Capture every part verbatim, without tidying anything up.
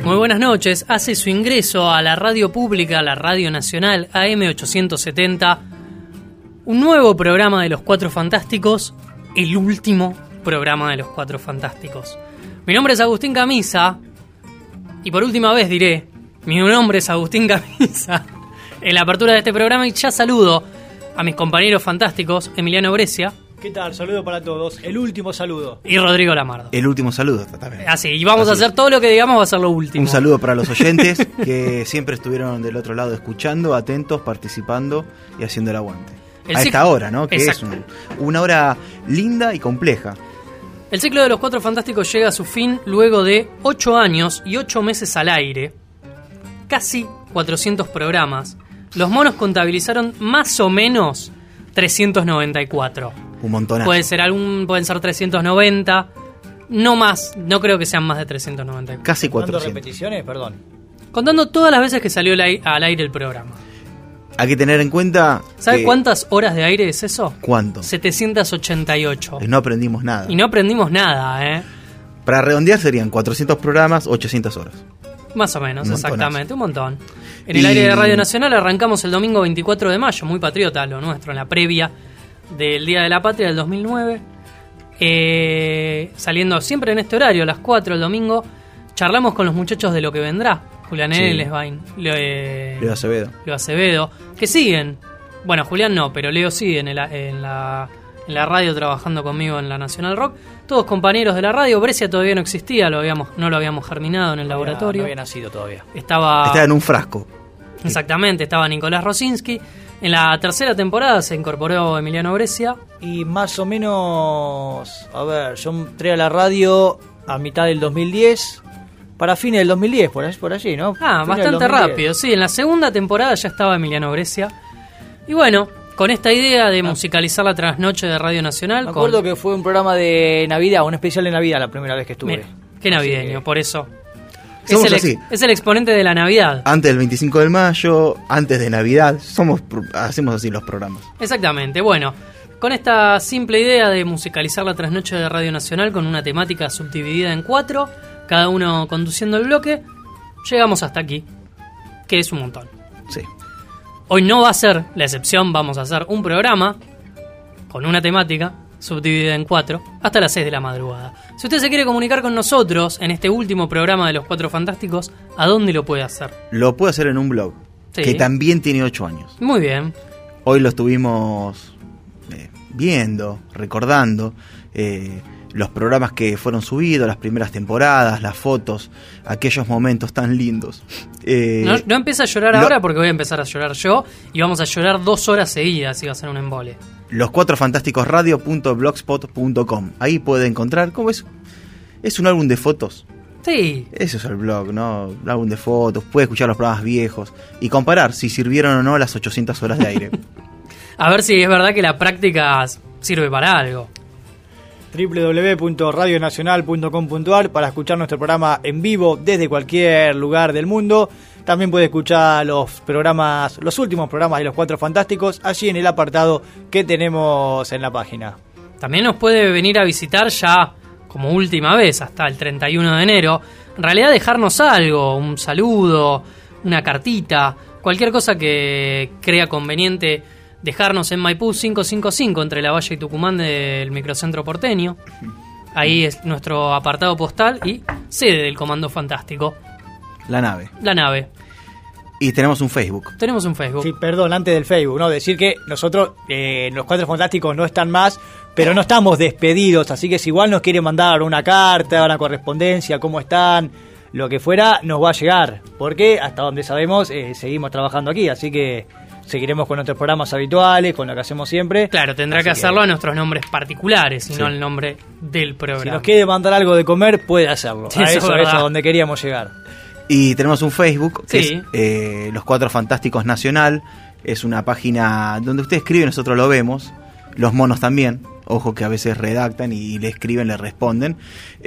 Muy buenas noches. Hace su ingreso a la radio pública, la Radio Nacional A M ochocientos setenta, un nuevo programa de Los Cuatro Fantásticos, el último programa de Los Cuatro Fantásticos. Mi nombre es Agustín Camisa, y por última vez diré, mi nombre es Agustín Camisa, en la apertura de este programa, y ya saludo a mis compañeros fantásticos, Emiliano Brescia. ¿Qué tal? Saludo para todos. El último saludo. Y Rodrigo Lamardo. El último saludo también. Así, y vamos Así a hacer es. todo lo que digamos, va a ser lo último. Un saludo para los oyentes que siempre estuvieron del otro lado escuchando, atentos, participando y haciendo el aguante. El a cic- esta hora, ¿no? Que Exacto. es un- una hora linda y compleja. El ciclo de Los Cuatro Fantásticos llega a su fin luego de ocho años y ocho meses al aire. Casi cuatrocientos programas. Los monos contabilizaron más o menos trescientos noventa y cuatro. Un montonazo. Puede ser algún, pueden ser trescientos noventa. No más, no creo que sean más de trescientos noventa y cuatro. Casi ¿Cuántas cuatrocientos. repeticiones? Perdón. Contando todas las veces que salió al ai- al aire el programa. Hay que tener en cuenta... ¿Sabe que- cuántas horas de aire es eso? ¿Cuánto? setecientos ochenta y ocho. Y no aprendimos nada. Y no aprendimos nada, ¿eh? Para redondear serían cuatrocientos programas, ochocientas horas. Más o menos, Un montonazo. exactamente, un montón. En el Y- aire de Radio Nacional arrancamos el domingo veinticuatro de mayo, muy patriota lo nuestro, en la previa del Día de la Patria del dos mil nueve. Eh, saliendo siempre en este horario, a las cuatro el domingo, charlamos con los muchachos de Lo que vendrá. Julián Sí. Elesbain, Leo, eh, Leo Acevedo. Leo Acevedo, que siguen. Bueno, Julián no, pero Leo sigue en, el- en la, en la radio trabajando conmigo en la Nacional Rock. Todos compañeros de la radio. Brescia todavía no existía, lo habíamos, no lo habíamos germinado en el laboratorio. No había nacido todavía. Estaba, Estaba en un frasco. exactamente, estaba Nicolás Rosinski. En la tercera temporada se incorporó Emiliano Brescia. Y más o menos, a ver, yo entré a la radio a mitad del dos mil diez, para fines del dos mil diez, por allí, por allí ¿no? Ah, Fines del bastante dos mil diez. rápido, sí. En la segunda temporada ya estaba Emiliano Brescia. Y bueno, con esta idea de musicalizar la trasnoche de Radio Nacional. Me con- acuerdo que fue un programa de Navidad, un especial de Navidad la primera vez que estuve. Mira, qué navideño, Así que- por eso. Es Somos el, ex- así. es el exponente de la Navidad. Antes del veinticinco de mayo, antes de Navidad, somos pro- hacemos así los programas. Exactamente, bueno, con esta simple idea de musicalizar la trasnoche de Radio Nacional con una temática subdividida en cuatro, cada uno conduciendo el bloque, llegamos hasta aquí, que es un montón. Sí. Hoy no va a ser la excepción, vamos a hacer un programa con una temática subdividida en cuatro hasta las seis de la madrugada. Si usted se quiere comunicar con nosotros en este último programa de Los Cuatro Fantásticos, ¿a dónde lo puede hacer? Lo puedo hacer en un blog, Sí. que también tiene ocho años. Muy bien. Hoy lo estuvimos eh, viendo, recordando eh, los programas que fueron subidos, las primeras temporadas, las fotos, aquellos momentos tan lindos. Eh, No, no empieza a llorar lo- ahora porque voy a empezar a llorar yo y vamos a llorar dos horas seguidas y va a ser un embole. los cuatro fantásticos radio punto blogspot punto com. Ahí puede encontrar, ¿cómo es? Es un álbum de fotos. Sí, Eso es el blog, ¿no? Un álbum de fotos, puede escuchar los programas viejos y comparar si sirvieron o no las ochocientas horas de aire. a ver si es verdad que la práctica sirve para algo. doble u doble u doble u punto radio nacional punto com punto a r para escuchar nuestro programa en vivo desde cualquier lugar del mundo. También puede escuchar los programas, los últimos programas de Los Cuatro Fantásticos allí en el apartado que tenemos en la página. También nos puede venir a visitar ya como última vez hasta el treinta y uno de enero. En realidad dejarnos algo, un saludo, una cartita, cualquier cosa que crea conveniente dejarnos en Maipú quinientos cincuenta y cinco entre La Valle y Tucumán del microcentro porteño. Ahí es nuestro apartado postal y sede del Comando Fantástico, La nave. la nave. Y tenemos un Facebook. Tenemos un Facebook. Sí, perdón, antes del Facebook, ¿no? Decir que nosotros, eh, los Cuatro Fantásticos no están más, pero no estamos despedidos, así que si igual nos quiere mandar una carta, una correspondencia, cómo están, lo que fuera, nos va a llegar, porque hasta donde sabemos, eh, seguimos trabajando aquí, así que seguiremos con nuestros programas habituales, con lo que hacemos siempre. Claro, tendrá Así que hacerlo a nuestros nombres particulares y Sí. no al nombre del programa. Si nos quiere mandar algo de comer, puede hacerlo. Sí, a eso es eso, verdad. eso es a donde queríamos llegar. Y tenemos un Facebook, que Sí. es eh, Los Cuatro Fantásticos Nacional. Es una página donde usted escribe y nosotros lo vemos. Los monos también. Ojo que a veces redactan y le escriben, le responden.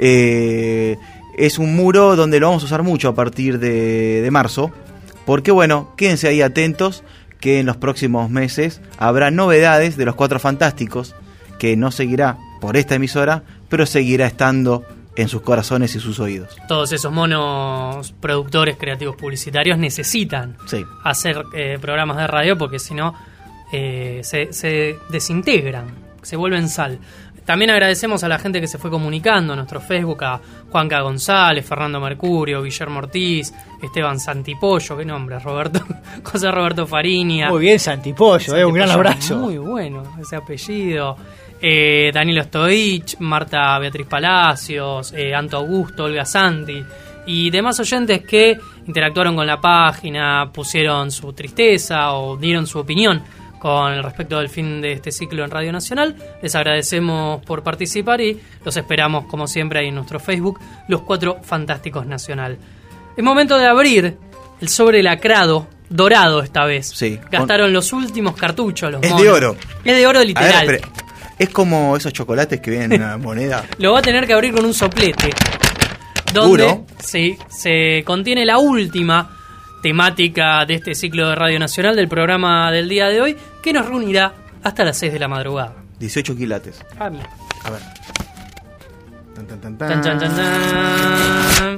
Eh, es un muro donde lo vamos a usar mucho a partir de, de marzo. Porque bueno, quédense ahí atentos que en los próximos meses habrá novedades de Los Cuatro Fantásticos, que no seguirá por esta emisora, pero seguirá estando en sus corazones y sus oídos. Todos esos monos productores creativos publicitarios necesitan sí. hacer eh, programas de radio porque si no eh, se, se desintegran, se vuelven sal. También agradecemos a la gente que se fue comunicando en nuestro Facebook, a Juanca González, Fernando Mercurio, Guillermo Ortiz, Esteban Santipollo, qué nombre, Roberto, José Roberto Fariña. Muy bien, Santipollo, Santipollo eh, un gran abrazo. Muy bueno ese apellido. Eh, Danilo Stoich, Marta Beatriz Palacios, eh, Anto Augusto, Olga Santi y demás oyentes que interactuaron con la página, pusieron su tristeza o dieron su opinión con respecto del fin de este ciclo en Radio Nacional. Les agradecemos por participar y los esperamos, como siempre, ahí en nuestro Facebook, Los Cuatro Fantásticos Nacional. Es momento de abrir el sobre lacrado, dorado esta vez. Sí. Gastaron con... los últimos cartuchos. Los es monos. de oro. Es de oro literal. Ver, es como esos chocolates que vienen en una moneda. Lo va a tener que abrir con un soplete. Donde ¿Duro? Sí, se contiene la última temática de este ciclo de Radio Nacional del programa del día de hoy, que nos reunirá hasta las seis de la madrugada. dieciocho quilates. Ah, mira. A ver. Tan, tan, tan, Tan, tan, tan, tan.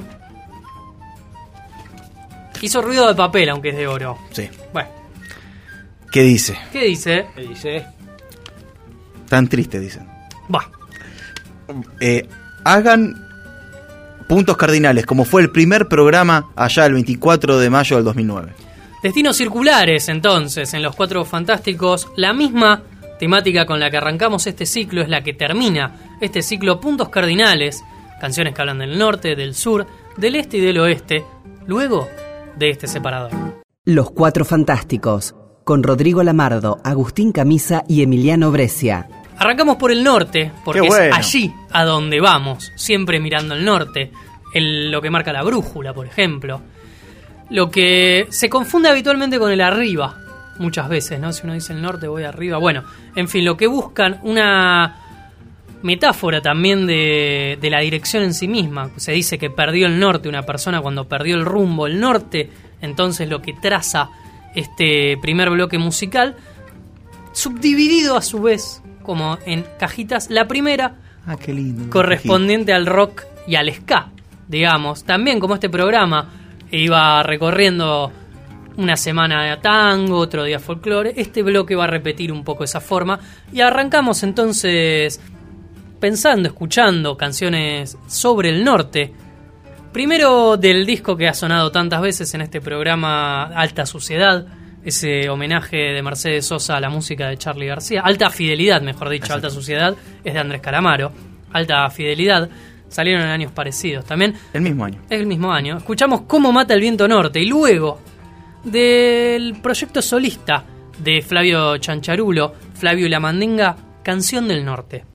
Hizo ruido de papel, aunque es de oro. Sí. Bueno. ¿Qué dice? ¿Qué dice? ¿Qué dice? Tan triste, dicen. Va. Eh, hagan puntos cardinales, como fue el primer programa allá el veinticuatro de mayo del dos mil nueve. Destinos circulares, entonces, en Los Cuatro Fantásticos. La misma temática con la que arrancamos este ciclo es la que termina este ciclo. Puntos cardinales, canciones que hablan del norte, del sur, del este y del oeste, luego de este separador. Los Cuatro Fantásticos, con Rodrigo Lamardo, Agustín Camisa y Emiliano Brescia. Arrancamos por el norte, porque Qué bueno. es allí a donde vamos, siempre mirando el norte, el, lo que marca la brújula, por ejemplo. Lo que se confunde habitualmente con el arriba, muchas veces, ¿no? Si uno dice el norte, voy arriba. Bueno, en fin, lo que buscan, una metáfora también de, de la dirección en sí misma. Se dice que perdió el norte una persona cuando perdió el rumbo. El norte, entonces, lo que traza este primer bloque musical, subdividido a su vez como en cajitas. La primera, ah, qué lindo, correspondiente al rock y al ska, digamos. También como este programa iba recorriendo una semana de tango, otro día folclore, este bloque va a repetir un poco esa forma. Y arrancamos entonces pensando, escuchando canciones sobre el norte. Primero del disco que ha sonado tantas veces en este programa, Alta Suciedad, ese homenaje de Mercedes Sosa a la música de Charly García. Alta Fidelidad, mejor dicho. Exacto. Alta Suciedad es de Andrés Calamaro. Alta Fidelidad salieron en años parecidos también. El mismo año. El mismo año. Escuchamos Cómo mata el viento norte. Y luego del proyecto solista de Flavio Chancharulo, Flavio y la Mandinga, Canción del Norte.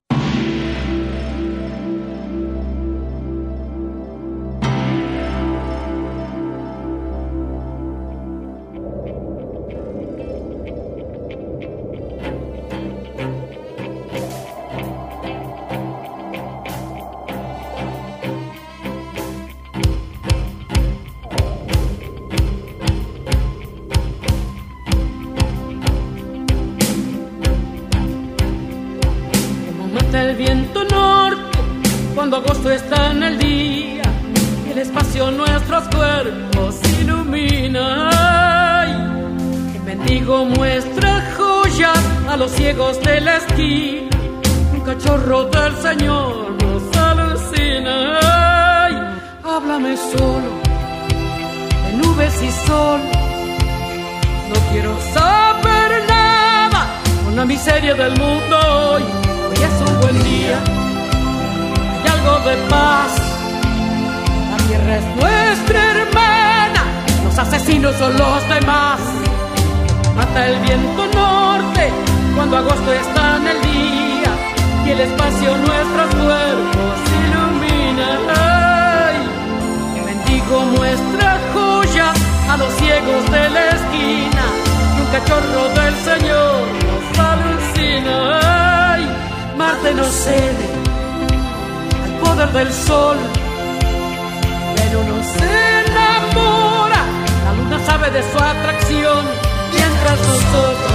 El viento norte, cuando agosto está en el día y el espacio nuestros cuerpos ilumina. Ay, el mendigo muestra joyas a los ciegos de la esquina, un cachorro del Señor nos alucina. Ay, háblame solo, de nubes y sol, no quiero saber nada con la miseria del mundo hoy. Hoy es un buen día, hay algo de paz. La tierra es nuestra hermana, los asesinos son los demás. Mata el viento norte, cuando agosto está en el día y el espacio nuestros cuerpos ilumina. Ay, el mendigo muestra joyas a los ciegos de la esquina y un cachorro del Señor nos alucina. Ay, Marte no cede al poder del sol, pero no se enamora. La luna sabe de su atracción, mientras nosotros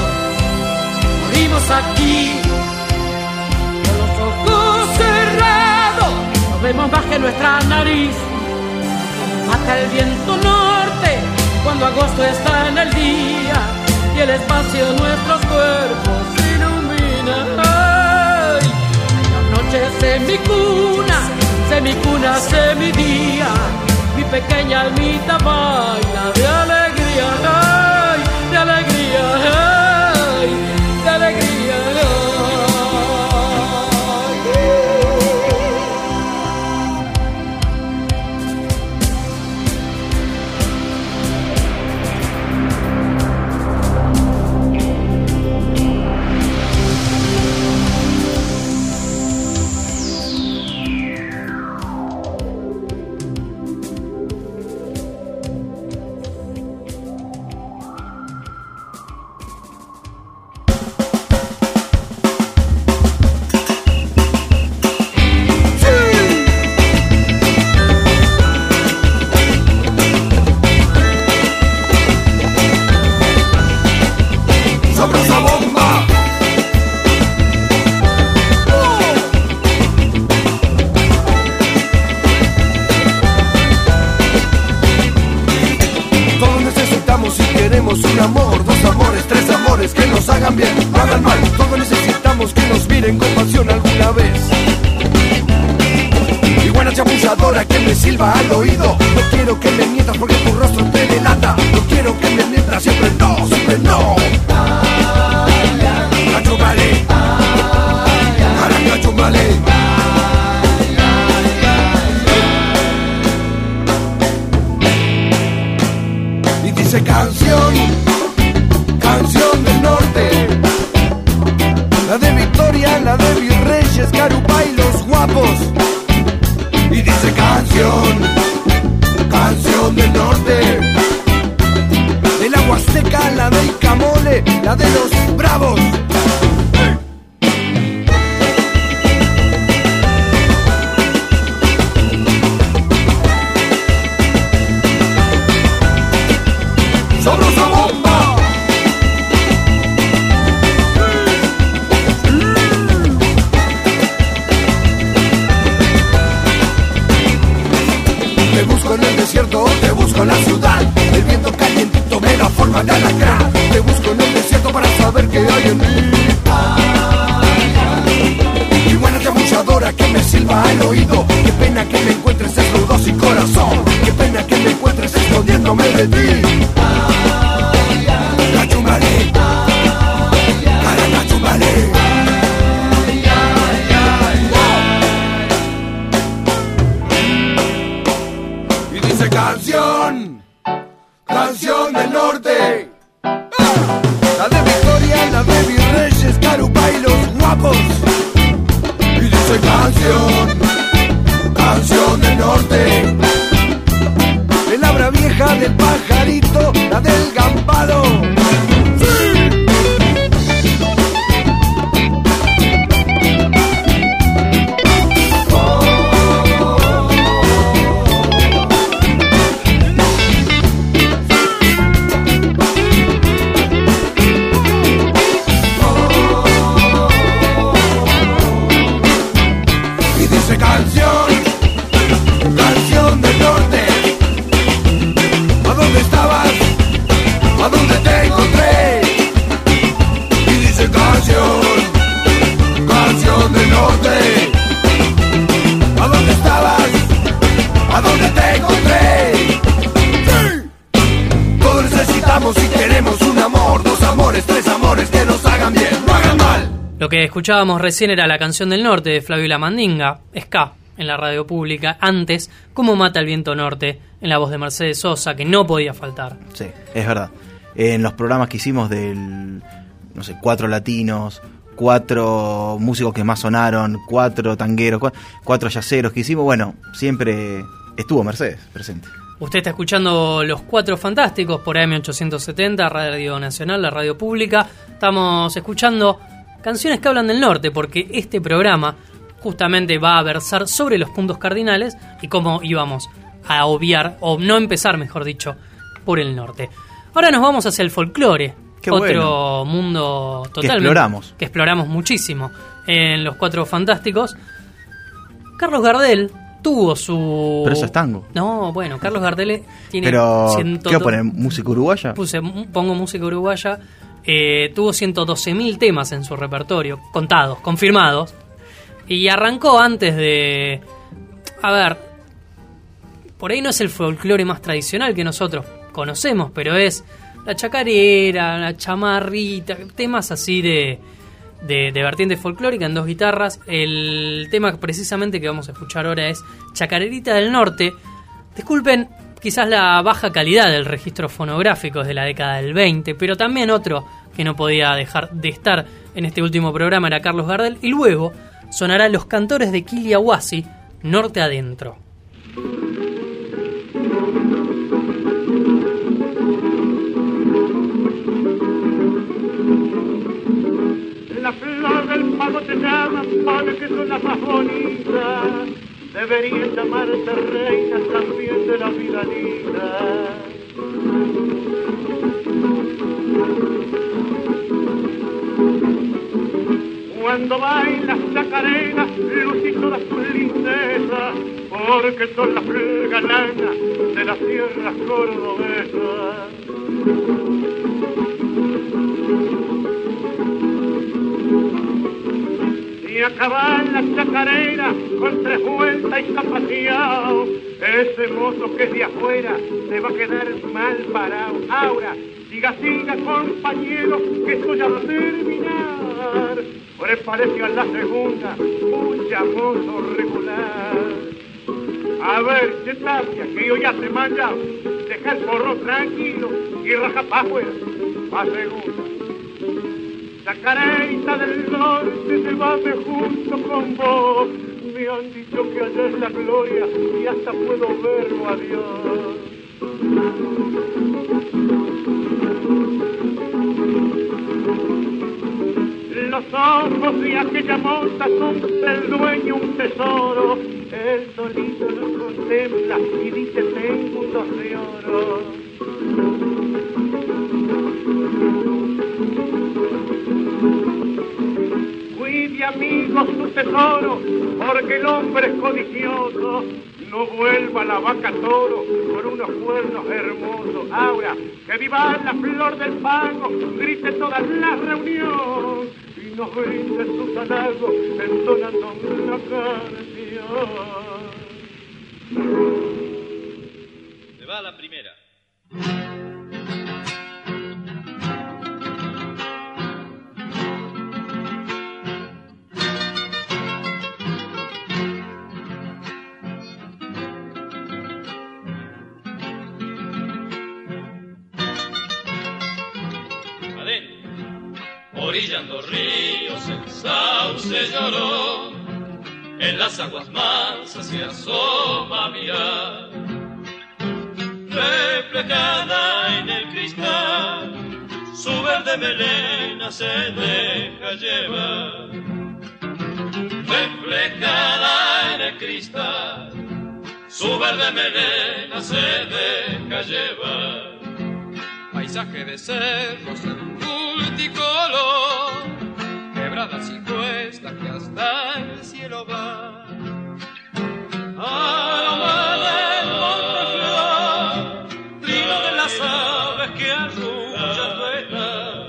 morimos aquí con los ojos cerrados. No vemos más que nuestra nariz. Mata el viento norte cuando agosto está en el día y el espacio nuestros cuerpos ilumina. Ay, la noche es semicuna, semicuna, semidía. Mi pequeña almita baila de alegría, ay, de alegría, ay, de alegría. Un amor, dos amores, tres amores que nos hagan bien, no hagan mal. Todos necesitamos que nos miren con pasión alguna vez. Iguana chamulladora que me silba al oído. No quiero que me mientas porque tu rostro te delata. No quiero que me mientas, siempre no, siempre no. Cacho vale, cacho vale. Y dice canción, canción del norte, la de Victoria, la de Virreyes, Carupa y los guapos. Y dice canción, canción del norte, de la Huasteca, la de Icamole, la de los bravos. ¡Sabrosa bomba! Te busco en el desierto, te busco en la ciudad. El viento calientito me da forma de alacrán. Te busco en el desierto para saber qué hay en mí. Y buena chamuchadora que me silba al oído. Qué pena que me encuentres desnudo sin corazón. Qué pena que me encuentres escondiéndome de ti. Cachumare, cara cachumare. Y dice canción, canción del norte, la de Victoria, la de Virreyes, Carupa y los guapos. Y dice canción, canción del norte, de la bra vieja, del pajarito, la del gambado. Lo que escuchábamos recién era la canción del norte de Flavio La Mandinga, ska, en la radio pública. Antes, Cómo mata el viento norte, en la voz de Mercedes Sosa, que no podía faltar. Sí, es verdad. En los programas que hicimos del, no sé, cuatro latinos, cuatro músicos que más sonaron, cuatro tangueros, cuatro, cuatro yaceros que hicimos, bueno, siempre estuvo Mercedes presente. Usted está escuchando Los Cuatro Fantásticos por A M ochocientos setenta, Radio Nacional, la radio pública. Estamos escuchando canciones que hablan del norte, porque este programa justamente va a versar sobre los puntos cardinales y cómo íbamos a obviar, o no empezar, mejor dicho, por el norte. Ahora nos vamos hacia el folclore, Qué otro bueno. mundo totalmente... Que exploramos. Que exploramos muchísimo en Los Cuatro Fantásticos. Carlos Gardel tuvo su... Pero eso es tango. No, bueno, Carlos Gardel tiene... Pero, ciento... ¿qué va a poner? ¿Música uruguaya? Puse, pongo música uruguaya. Eh, tuvo ciento doce mil temas en su repertorio, contados, confirmados. Y arrancó antes de... A ver, por ahí no es el folclore más tradicional que nosotros conocemos, pero es la chacarera, la chamarrita, temas así de... De, de vertiente folclórica en dos guitarras. El tema precisamente que vamos a escuchar ahora es Chacarerita del Norte. Disculpen quizás la baja calidad del registro fonográfico de la década del veinte, pero también otro que no podía dejar de estar en este último programa era Carlos Gardel. Y luego sonará Los Cantores de Quiliahuasi, Norte Adentro. La flor del pago te llama porque son las más bonitas. Deberían llamarte reina también de la vida linda. Cuando bailas chacarera, lucís todas tus lindezas, porque son las galanas de las tierras cordobesas. Y acabar la chacarera con tres vueltas y zapateado, ese mozo que es de afuera se va a quedar mal parado. Ahora, siga, siga, compañero, que esto ya va a terminar. Prepárese a la segunda, un llamoso regular. A ver, che Tapia, que yo ya se manda, deja el porro tranquilo y raja pa' afuera, pa' segunda. Chacarerita del Norte, llévame junto con vos. Me han dicho que allá es la gloria y hasta puedo verlo a Dios. Los ojos de aquella monta son del dueño un tesoro. Él solito los contempla y dice tengo un dos de oro. Cuide amigos su tesoro, porque el hombre es codicioso. No vuelva la vaca toro con unos cuernos hermosos. Ahora, que viva la flor del pago, grite toda la reunión y nos brinde sus halagos entonando una canción. Se va la primera. Orillando ríos, el sauce lloró, en las aguas mansas se asoma mirar. Reflejada en el cristal, su verde melena se deja llevar. Reflejada en el cristal, su verde melena se deja llevar. Paisaje de cerros en multicolor, quebradas y cuestas que hasta el cielo va. Aroma del Monteflor, trino de las aves que arrullan vuelan.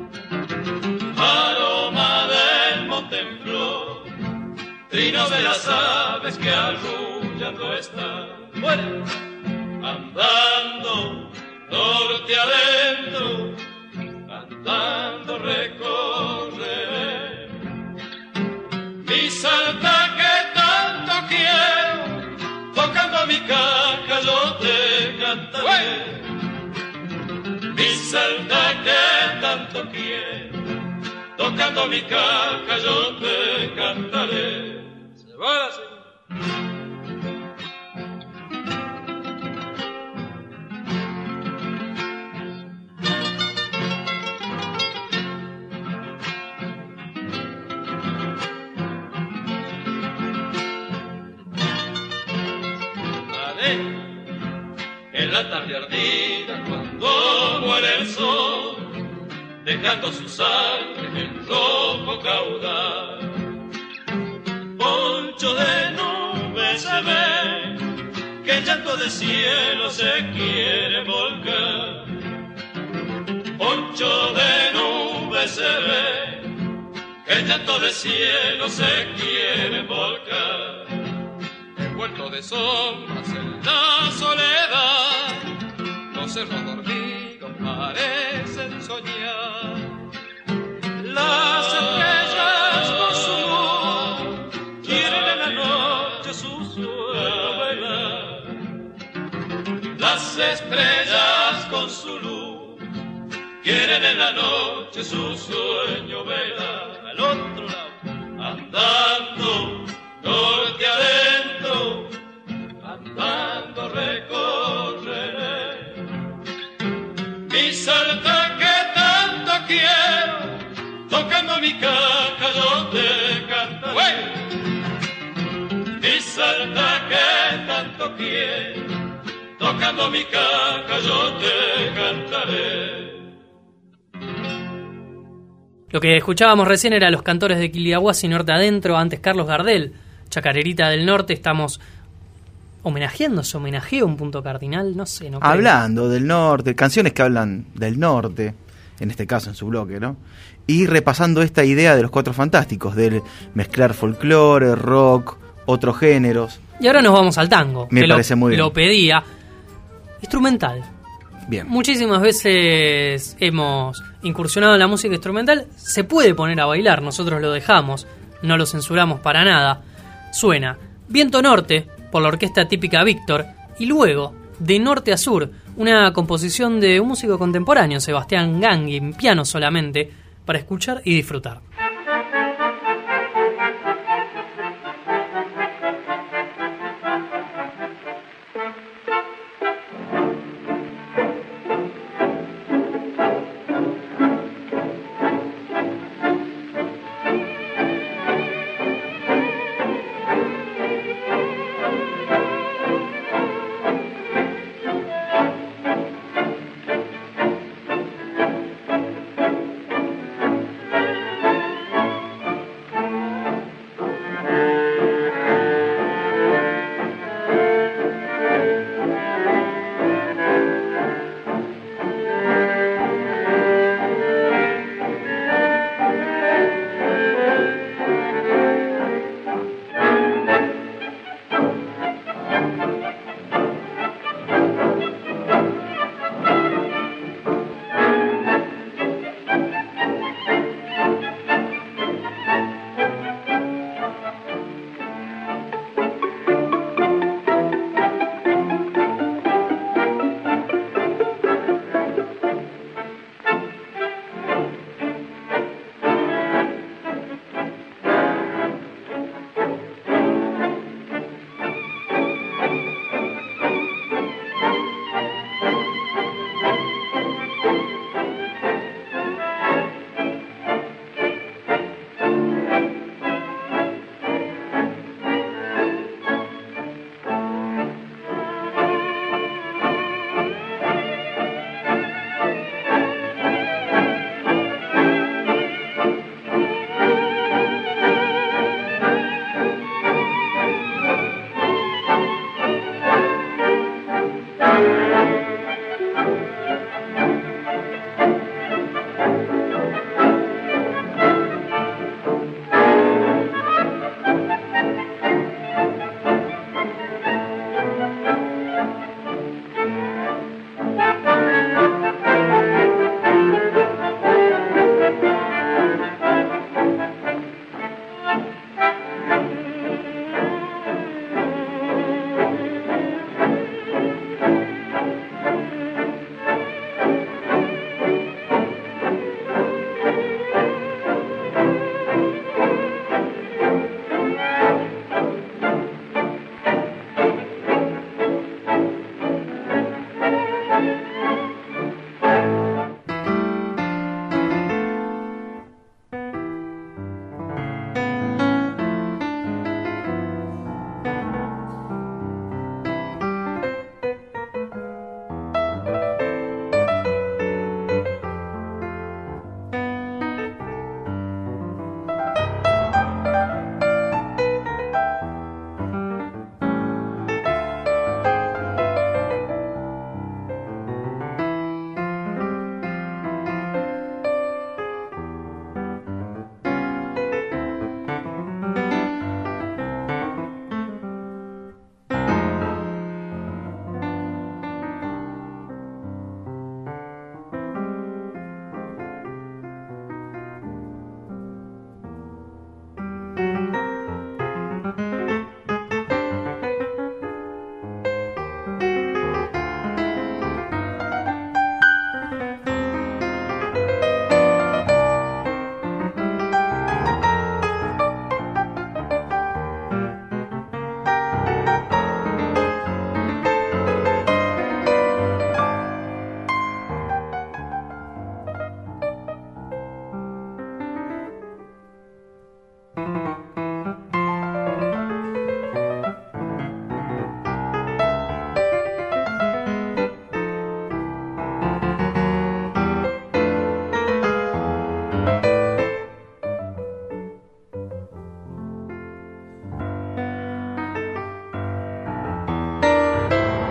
Aroma del Monteflor, trino de las aves que arrullando están. Bueno, andando norte adentro, andando recorreré mi Salta que tanto quiero, tocando mi caja yo te cantaré. Mi Salta que tanto quiero, tocando mi caja yo te cantaré. Se va la señora. En la tarde ardida cuando muere el sol, dejando su sangre en el rojo caudal. Poncho de nubes se ve que el llanto del cielo se quiere volcar. Poncho de nubes se ve que el llanto del cielo se quiere volcar. Envuelto de sombras en la soledad, los cerros dormidos parecen soñar. Las estrellas con su luz quieren en la noche su sueño bailar. Las estrellas con su luz quieren en la noche su sueño velar. Al otro lado, andando norte adentro, andando recorreré mi Salta que tanto quiero, tocando mi caja yo te cantaré. Mi Salta que tanto quiero, tocando mi caja yo te cantaré. Lo que escuchábamos recién era Los Cantores de Quiliahuasi, Norte Adentro, antes Carlos Gardel, Chacarerita del Norte. Estamos homenajeando, se homenajea un punto cardinal, no sé, no creo. Hablando del norte, canciones que hablan del norte, en este caso en su bloque, ¿no? Y repasando esta idea de los Cuatro Fantásticos, del mezclar folclore, rock, otros géneros. Y ahora nos vamos al tango. Me que parece lo, muy bien. Lo pedía. Instrumental. Bien. Muchísimas veces hemos incursionado en la música instrumental. Se puede poner a bailar, nosotros lo dejamos, no lo censuramos para nada. Suena Viento Norte por la orquesta típica Víctor, y luego De Norte a Sur, una composición de un músico contemporáneo, Sebastián Gangui, en piano solamente, para escuchar y disfrutar.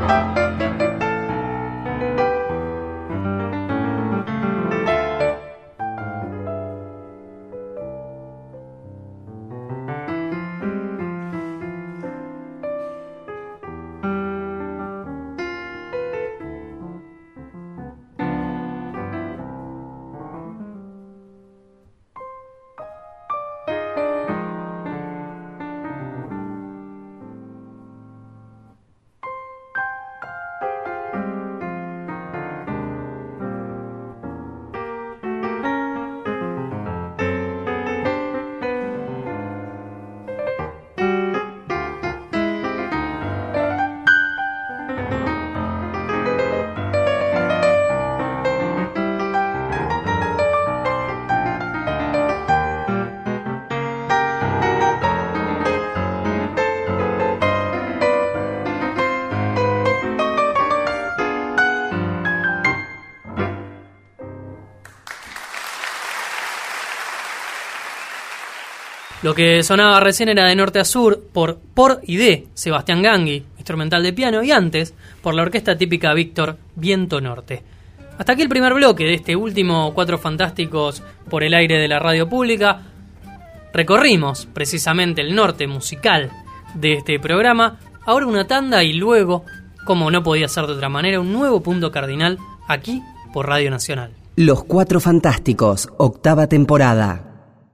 Lo que sonaba recién era de norte a sur por Por y de Sebastián Gangui, instrumental de piano, y antes por la orquesta típica Víctor, Viento Norte. Hasta aquí el primer bloque de este último Cuatro Fantásticos por el aire de la radio pública. Recorrimos precisamente el norte musical de este programa. Ahora una tanda y luego, como no podía ser de otra manera, un nuevo punto cardinal aquí por Radio Nacional. Los Cuatro Fantásticos, octava temporada.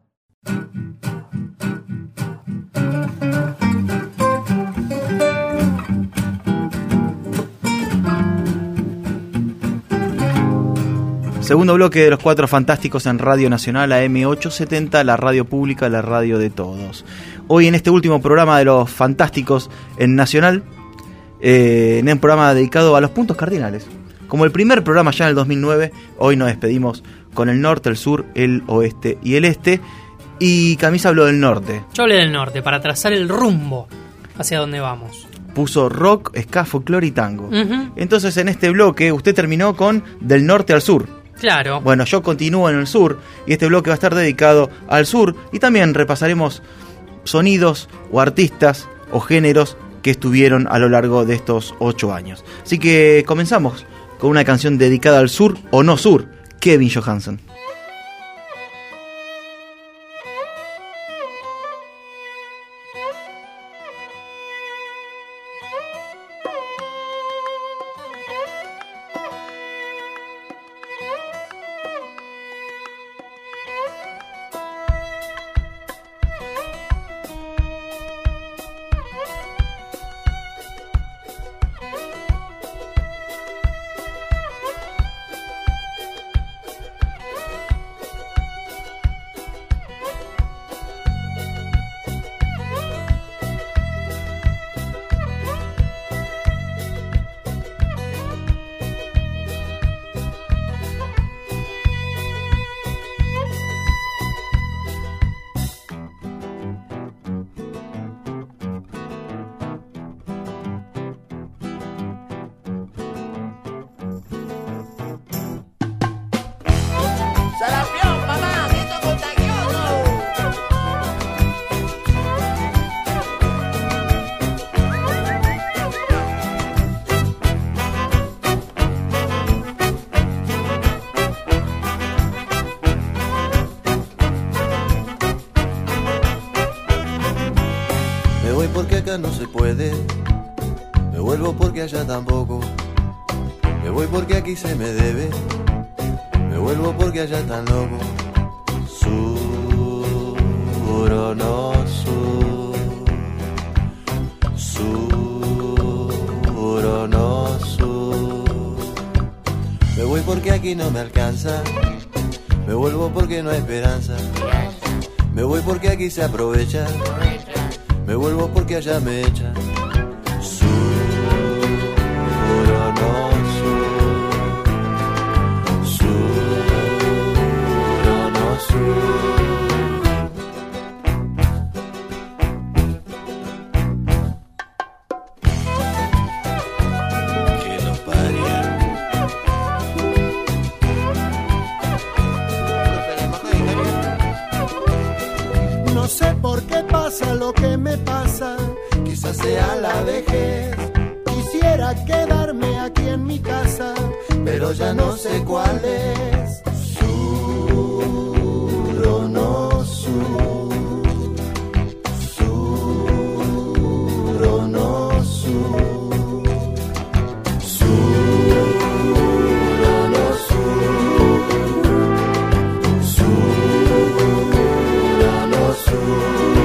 Segundo bloque de los Cuatro Fantásticos en Radio Nacional A M ochocientos setenta, la radio pública, la radio de todos. Hoy en este último programa de los Fantásticos en Nacional, eh, en un programa dedicado a los puntos cardinales. Como el primer programa ya en el dos mil nueve, hoy nos despedimos con el norte, el sur, el oeste y el este. Y Camisa habló del norte. Yo hablé del norte para trazar el rumbo hacia donde vamos. Puso rock, ska, folclore y tango. Uh-huh. Entonces en este bloque usted terminó con del norte al sur. Claro. Bueno, yo continúo en el sur y este bloque va a estar dedicado al sur y también repasaremos sonidos o artistas o géneros que estuvieron a lo largo de estos ocho años. Así que comenzamos con una canción dedicada al sur o no sur, Kevin Johansen. No se puede, me vuelvo porque allá tampoco, me voy porque aquí se me debe, me vuelvo porque allá tan loco. Sur o no sur, sur o no sur, me voy porque aquí no me alcanza, me vuelvo porque no hay esperanza, me voy porque aquí se aprovecha, me vuelvo porque allá me echan. Sur o no sur, sur o no sur. Que lo parió. No sé por qué pasa lo que me pasa, quizás sea la vejez. Quisiera quisiera quedarme aquí en mi casa, pero ya no sé cuál es. Sur o no sur, sur o no sur, sur o no sur, sur o no sur.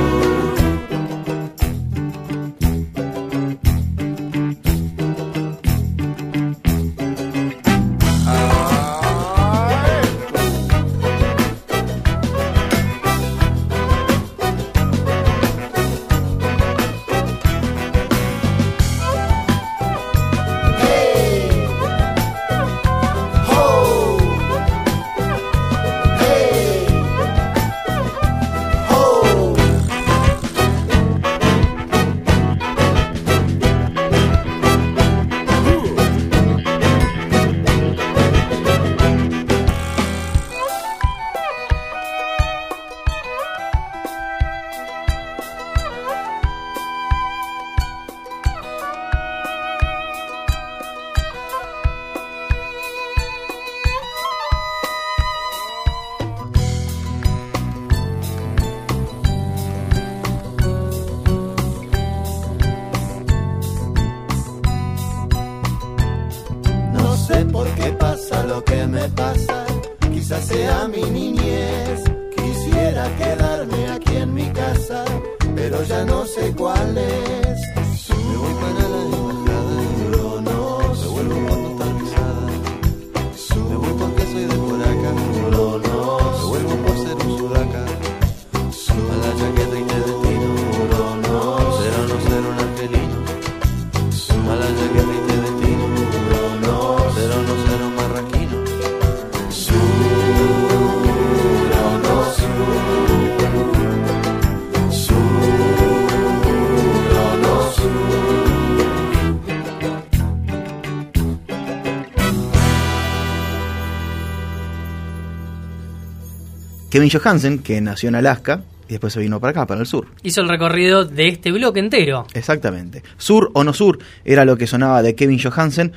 Kevin Johansen, que nació en Alaska y después se vino para acá, para el sur. Hizo el recorrido de este bloque entero. Exactamente. Sur o no sur era lo que sonaba de Kevin Johansen,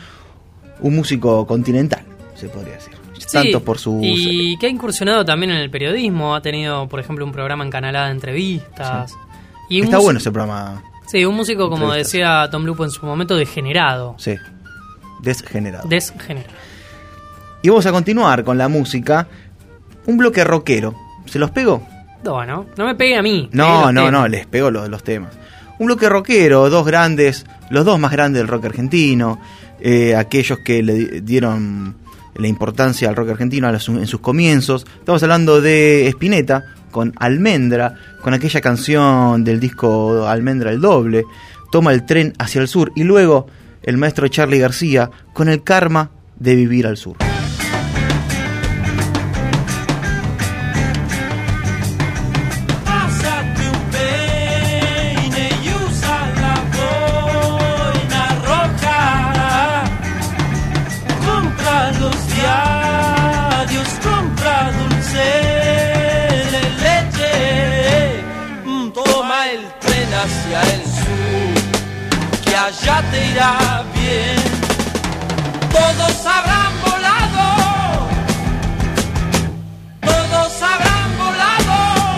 un músico continental, se podría decir. Sí, tanto por su... y que ha incursionado también en el periodismo, ha tenido, por ejemplo, un programa en Canal A de entrevistas. Sí. Y Está músico, bueno ese programa. Sí, un músico, como decía Tom Lupo en su momento, degenerado. Sí, desgenerado. Desgenerado. Y vamos a continuar con la música. Un bloque rockero. ¿Se los pego? Bueno, no me pegue a mí. No, no, no, les pego los, los temas. Un bloque rockero, dos grandes, los dos más grandes del rock argentino, eh, aquellos que le dieron la importancia al rock argentino en sus comienzos. Estamos hablando de Spinetta con Almendra, con aquella canción del disco Almendra el Doble, Toma el tren hacia el sur, y luego el maestro Charly García con El karma de vivir al sur. Hacia el sur, que allá te irá bien. Todos habrán volado, todos habrán volado,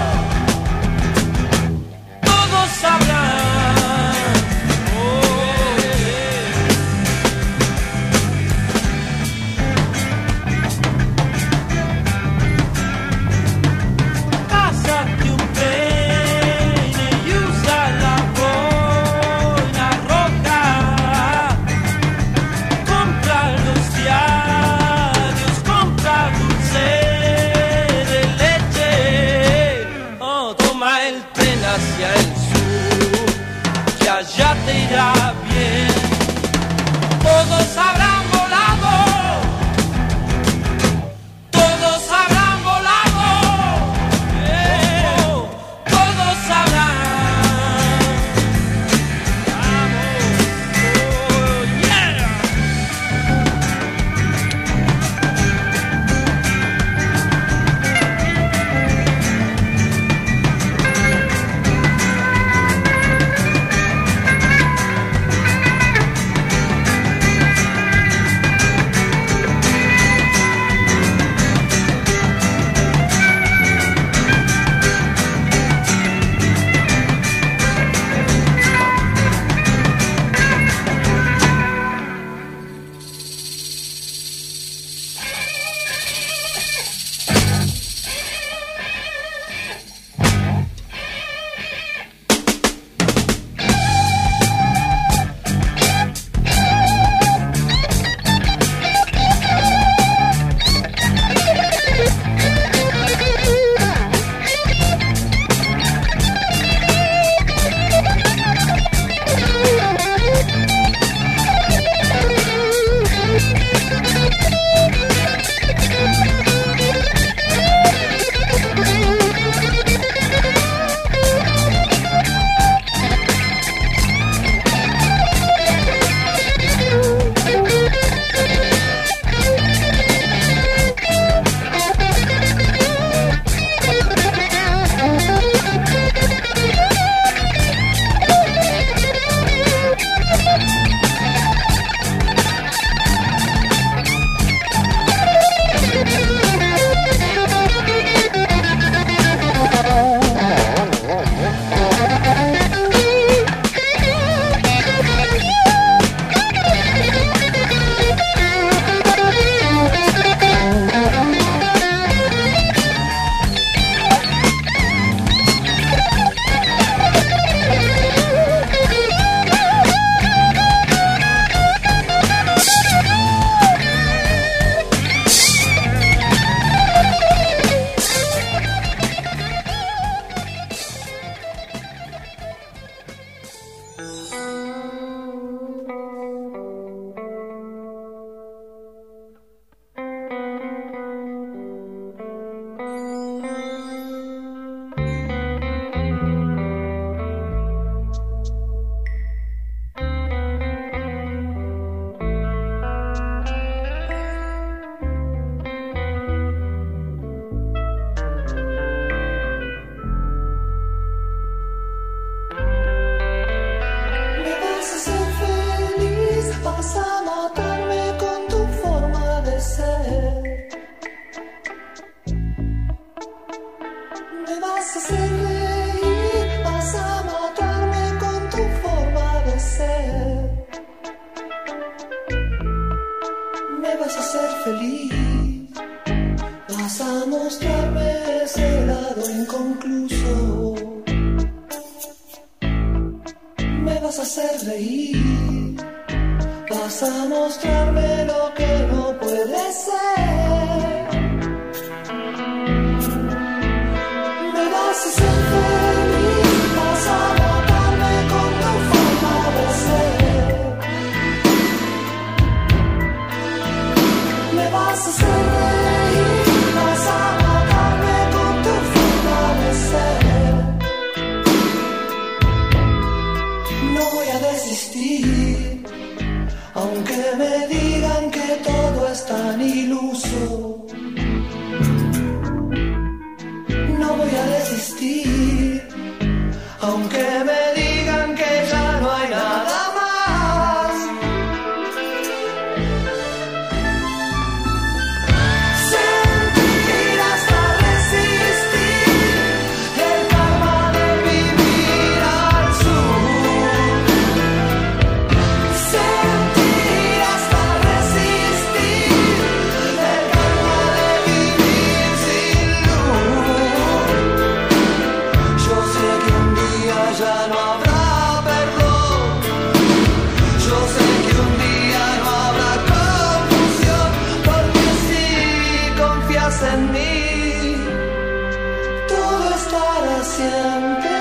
todos habrán. Oh, yeah. Pásate un hacia el sur, que allá te irá bien. Todos habrán volado, todos habrán volado, oh, todos habrán. Vamos, oh, yeah. Me vas a hacer feliz, vas a mostrarme ese lado inconcluso. Me vas a hacer reír, vas a mostrarme lo que no puede ser. Me vas a hacer feliz, vas a matarme con tu forma de ser. Me vas a hacer reír, vas a matarme con tu forma de ser. No voy a desistir, aunque me digan que todo es tan iluso. No voy a desistir, aunque me digan que ya no hay nada más. Sentir hasta resistir el karma de vivir al sur. Sentir hasta resistir el karma de vivir sin luz. Yo sé que un día ya no habrá perdón. Yo sé que un día no habrá confusión, porque si confías en mí, todo estará siempre.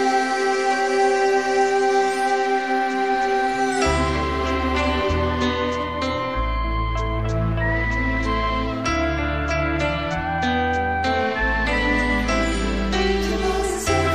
Te vas a hacer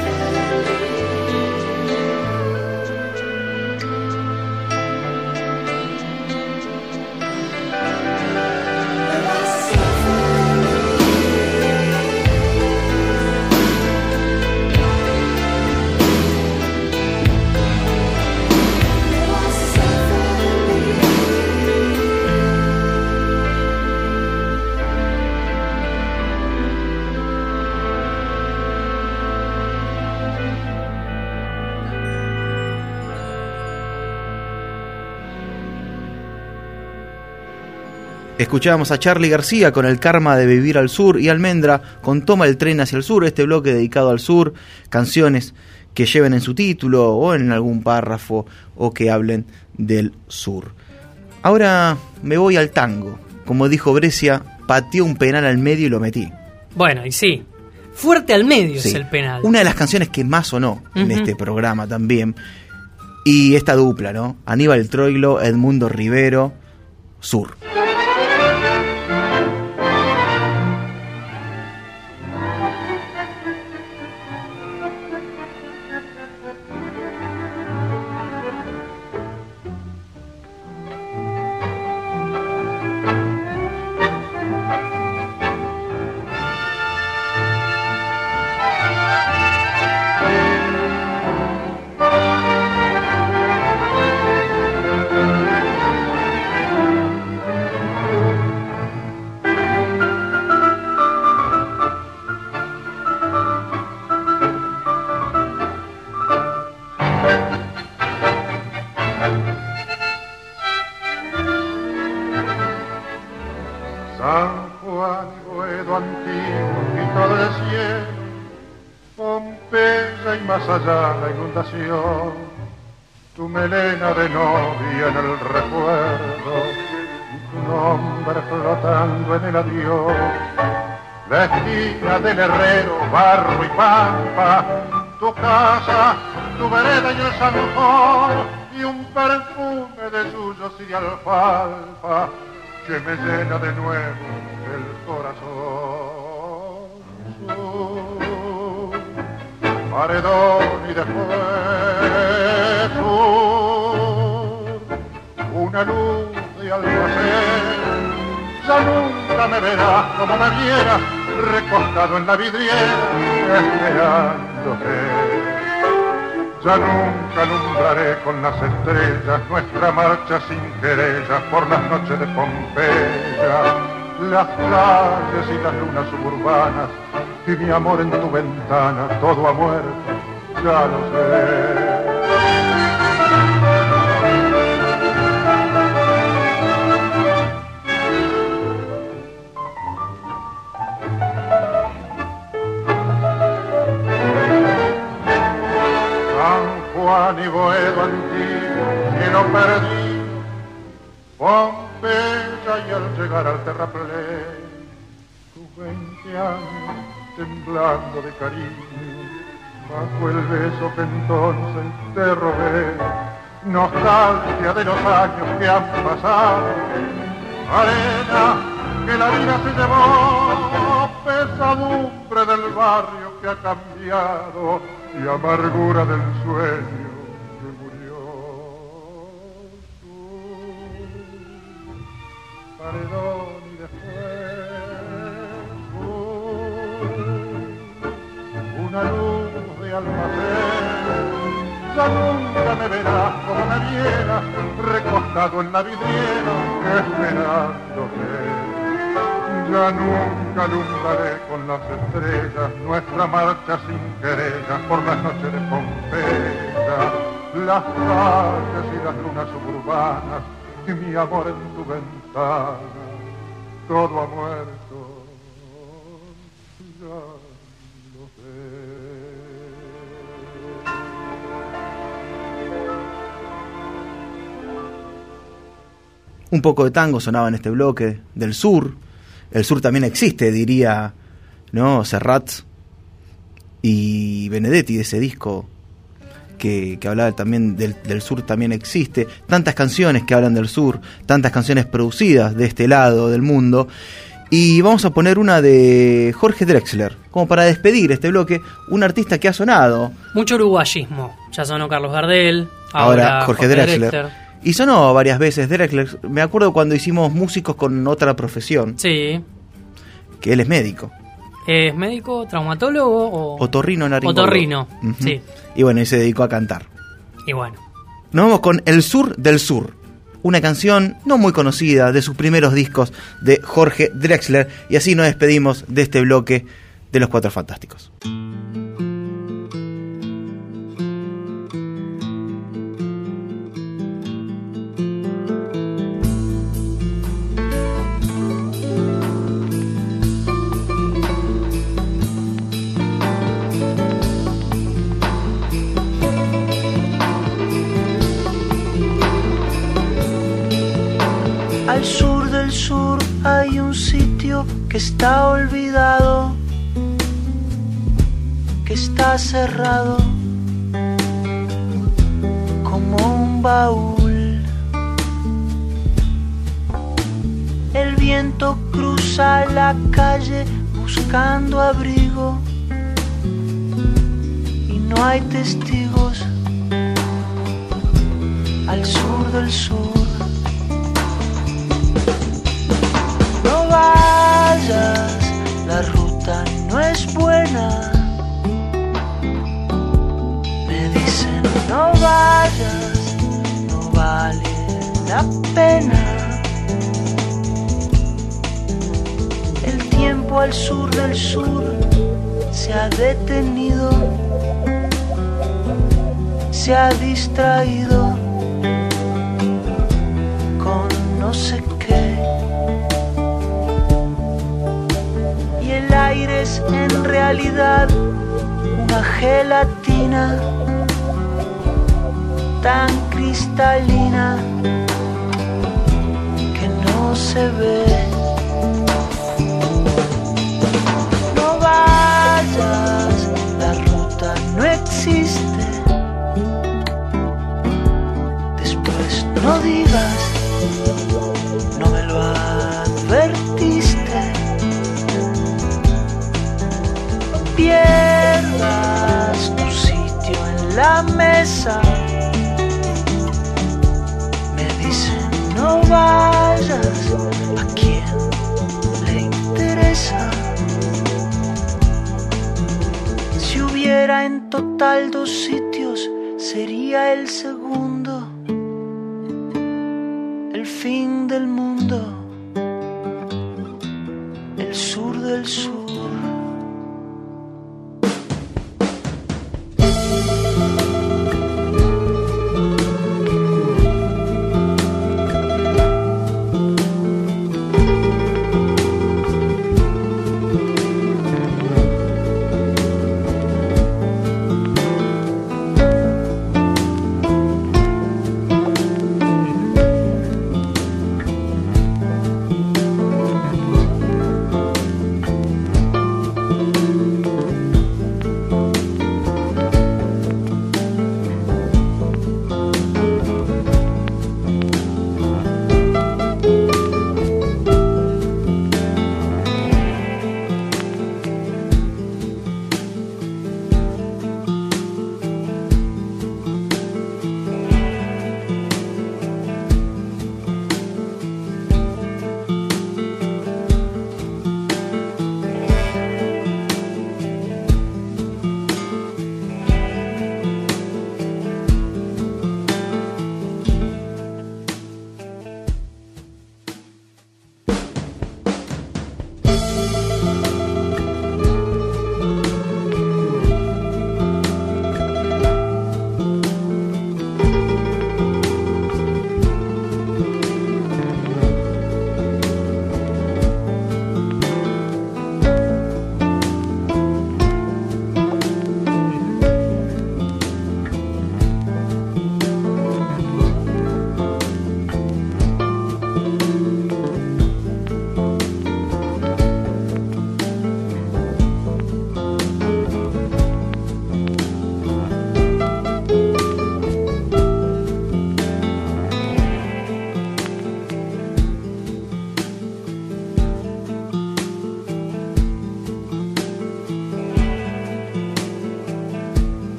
Escuchábamos a Charly García con El karma de vivir al sur y Almendra con Toma el tren hacia el sur, este bloque dedicado al sur, canciones que lleven en su título o en algún párrafo o que hablen del sur. Ahora me voy al tango. Como dijo Brescia, pateó un penal al medio y lo metí. Bueno, y sí, fuerte al medio Sí. es el penal. Una de las canciones que más sonó en Ujú. este programa también. Y esta dupla, ¿no? Aníbal Troilo, Edmundo Rivero, Sur. San Juan y Boedo antiguo, grito del cielo, Pompeya y más allá la inundación, tu melena de novia en el recuerdo, y tu nombre flotando en el adiós, la esquina del herrero, barro y pampa, tu casa, tu vereda y el zanjón, y un perfume de suyos y de alfalfa, que me llena de nuevo el corazón. Sur, paredón y después sur, una luz de almacén. Ya nunca me verás como me vieras, recostado en la vidriera, esperándote. Ya nunca alumbraré con las estrellas nuestra marcha sin querellas por las noches de Pompeya, las calles y las lunas suburbanas, y mi amor en tu ventana, todo ha muerto, ya lo sé. Pompeya y al llegar al terraplén, tus veinte años temblando de cariño, bajo el beso que entonces te robé, nostalgia de los años que han pasado, arena que la vida se llevó, pesadumbre del barrio que ha cambiado y amargura del sueño que murió. Tú, paredón y después, tú, una luz de almacén. Ya nunca me verás como me vieras, recostado en la vidriera, esperándote. Ya nunca alumbraré con las estrellas nuestra marcha sin querellas por las noches de Pompeya, las calles y las lunas suburbanas y mi amor en tu ventana. Todo ha muerto, ya lo sé. Un poco de tango sonaba en este bloque, del sur. El sur también existe, diría, ¿no? Serrat y Benedetti, de ese disco que, que hablaba también del, del sur también existe. Tantas canciones que hablan del sur, tantas canciones producidas de este lado del mundo. Y vamos a poner una de Jorge Drexler, como para despedir este bloque, un artista que ha sonado. Mucho uruguayismo. Ya sonó Carlos Gardel, ahora, ahora Jorge, Jorge Drexler. Drexler. Y sonó varias veces Drexler. Me acuerdo cuando hicimos músicos con otra profesión. Sí. Que él es médico. ¿Es médico, traumatólogo o...? Otorrino naringólogo. Otorrino, uh-huh. Sí. Y bueno, y se dedicó a cantar. Y bueno. Nos vamos con El Sur del Sur. Una canción no muy conocida de sus primeros discos de Jorge Drexler. Y así nos despedimos de este bloque de Los Cuatro Fantásticos. Al sur del sur hay un sitio que está olvidado, que está cerrado como un baúl. El viento cruza la calle buscando abrigo y no hay testigos. Al sur del sur no vayas, la ruta no es buena. Me dicen no vayas, no vale la pena. El tiempo al sur del sur se ha detenido, se ha distraído con no sé qué. El aire es en realidad una gelatina tan cristalina que no se ve. No vayas, la ruta no existe. Después no digas, no me lo advertiste. Pierdas tu sitio en la mesa. Me dicen no vayas, ¿a quién le interesa? Si hubiera en total dos sitios, sería el segundo, el fin del mundo, el sur del sur.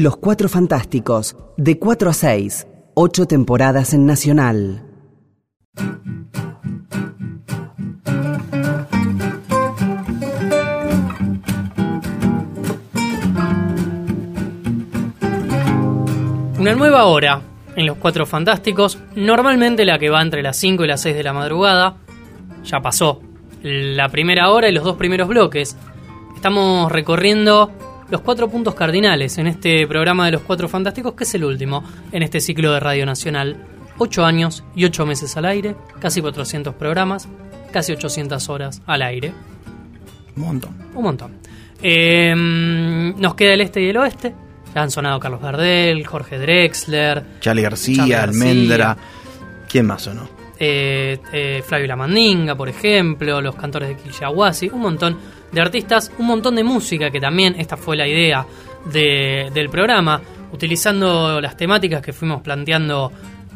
Los Cuatro Fantásticos, de cuatro a seis, ocho temporadas en Nacional. Una nueva hora en Los Cuatro Fantásticos, normalmente la que va entre las cinco y las seis de la madrugada. Ya pasó la primera hora y los dos primeros bloques. Estamos recorriendo los cuatro puntos cardinales en este programa de Los Cuatro Fantásticos, que es el último en este ciclo de Radio Nacional. Ocho años y ocho meses al aire, casi cuatrocientos programas, casi ochocientas horas al aire. Un montón. Un montón. Eh, nos queda el este y el oeste. Ya han sonado Carlos Gardel, Jorge Drexler, Charly García, Charly Almendra. García. ¿Quién más sonó? Eh, eh, Flavio La Mandinga, por ejemplo, los cantores de Quillawasi, un montón de artistas, un montón de música, que también esta fue la idea de, del programa, utilizando las temáticas que fuimos planteando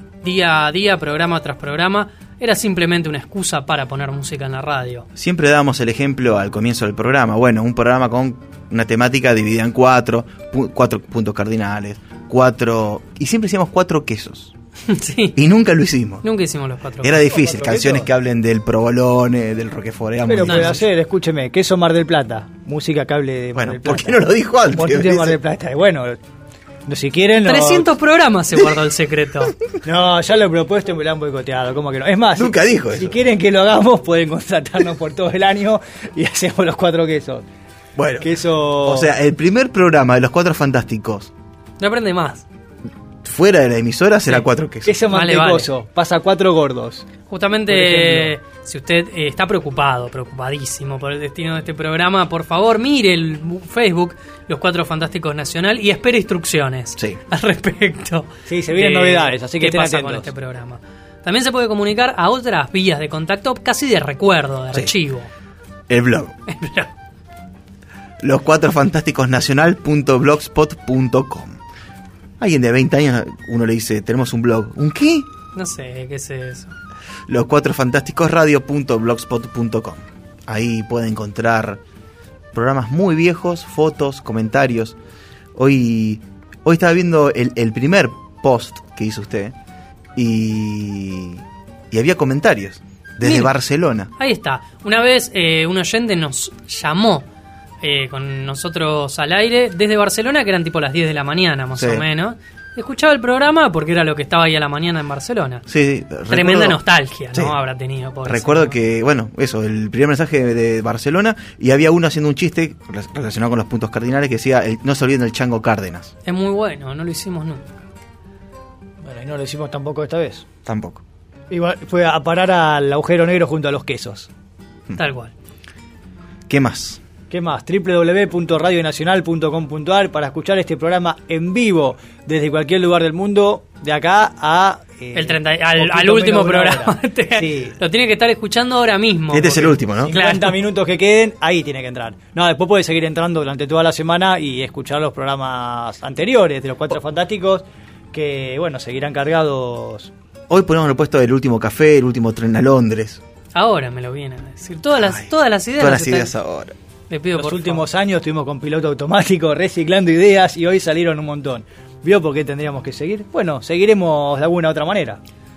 día a día, programa tras programa. Era simplemente una excusa para poner música en la radio. Siempre dábamos el ejemplo al comienzo del programa. Bueno, un programa con una temática dividida en cuatro, pu- cuatro puntos cardinales, cuatro... Y siempre decíamos cuatro quesos. Sí. Y nunca lo hicimos. Nunca hicimos los cuatro Era quesos. difícil, canciones que hablen del provolone, del roquefort. Era Pero muy puede difícil. hacer, escúcheme, queso Mar del Plata, música que hable de Mar Bueno, del ¿por Plata. qué no lo dijo antes? Por de Mar del Plata. Bueno, no, si quieren... no- trescientos programas se guardó el secreto. No, ya lo he propuesto y me lo han boicoteado, ¿cómo que no? Es más, Nunca si, dijo si eso. quieren que lo hagamos, pueden contratarnos por todo el año y hacemos los cuatro quesos. Bueno, Queso... o sea, el primer programa de Los Cuatro Fantásticos No aprende más. fuera de la emisora será cuatro quesos. queso Vale, mantecoso, pasa cuatro gordos. Justamente, si usted eh, está preocupado, preocupadísimo por el destino de este programa, por favor mire el Facebook Los Cuatro Fantásticos Nacional y espere instrucciones Sí. al respecto. Sí, se vienen de novedades, así que qué estén pasa atentos. con este programa. También se puede comunicar a otras vías de contacto, casi de recuerdo, de Sí. archivo. El blog. Los Cuatro Fantásticos Nacional punto blogspot punto com. Alguien de veinte años, uno le dice, tenemos un blog. ¿Un qué? No sé, ¿qué es eso? Los Cuatro Fantásticos Radio punto blogspot punto com. Ahí puede encontrar programas muy viejos, fotos, comentarios. Hoy, hoy estaba viendo el, el primer post que hizo usted y, y había comentarios desde Mire. Barcelona. Ahí está. Una vez eh, un oyente nos llamó eh, con nosotros al aire desde Barcelona, que eran tipo las diez de la mañana más Sí. o menos. Escuchaba el programa porque era lo que estaba ahí a la mañana en Barcelona. Sí, sí, Tremenda recuerdo- nostalgia, ¿no? Sí. Habrá tenido. pobrecito. Recuerdo que, bueno, eso, el primer mensaje de Barcelona, y había uno haciendo un chiste relacionado con los puntos cardinales que decía, el- no se olviden del Chango Cárdenas. Es muy bueno, no lo hicimos nunca. Bueno, y no lo hicimos tampoco esta vez. Tampoco. Igual fue a parar al agujero negro junto a los quesos. Tal cual. ¿Qué más? ¿Qué más? doble u doble u doble u punto radio nacional punto com punto a r para escuchar este programa en vivo desde cualquier lugar del mundo, de acá a... eh, El treinta, un al, poquito al último menos de una programa. hora. Sí. Lo tiene que estar escuchando ahora mismo. Este es el porque- último, ¿no? cincuenta Claro. minutos que queden, ahí tiene que entrar. No, después puede seguir entrando durante toda la semana y escuchar los programas anteriores de los Cuatro Fantásticos, que, bueno, seguirán cargados. Hoy ponemos el puesto del último café, el último tren a Londres. Ahora me lo vienen a decir. Todas las, Ay, todas las ideas. Todas las las están- ideas ahora. Le pido Los por últimos años estuvimos con piloto automático reciclando ideas y hoy salieron un montón. ¿Vio por qué tendríamos que seguir? Bueno, seguiremos de alguna otra manera.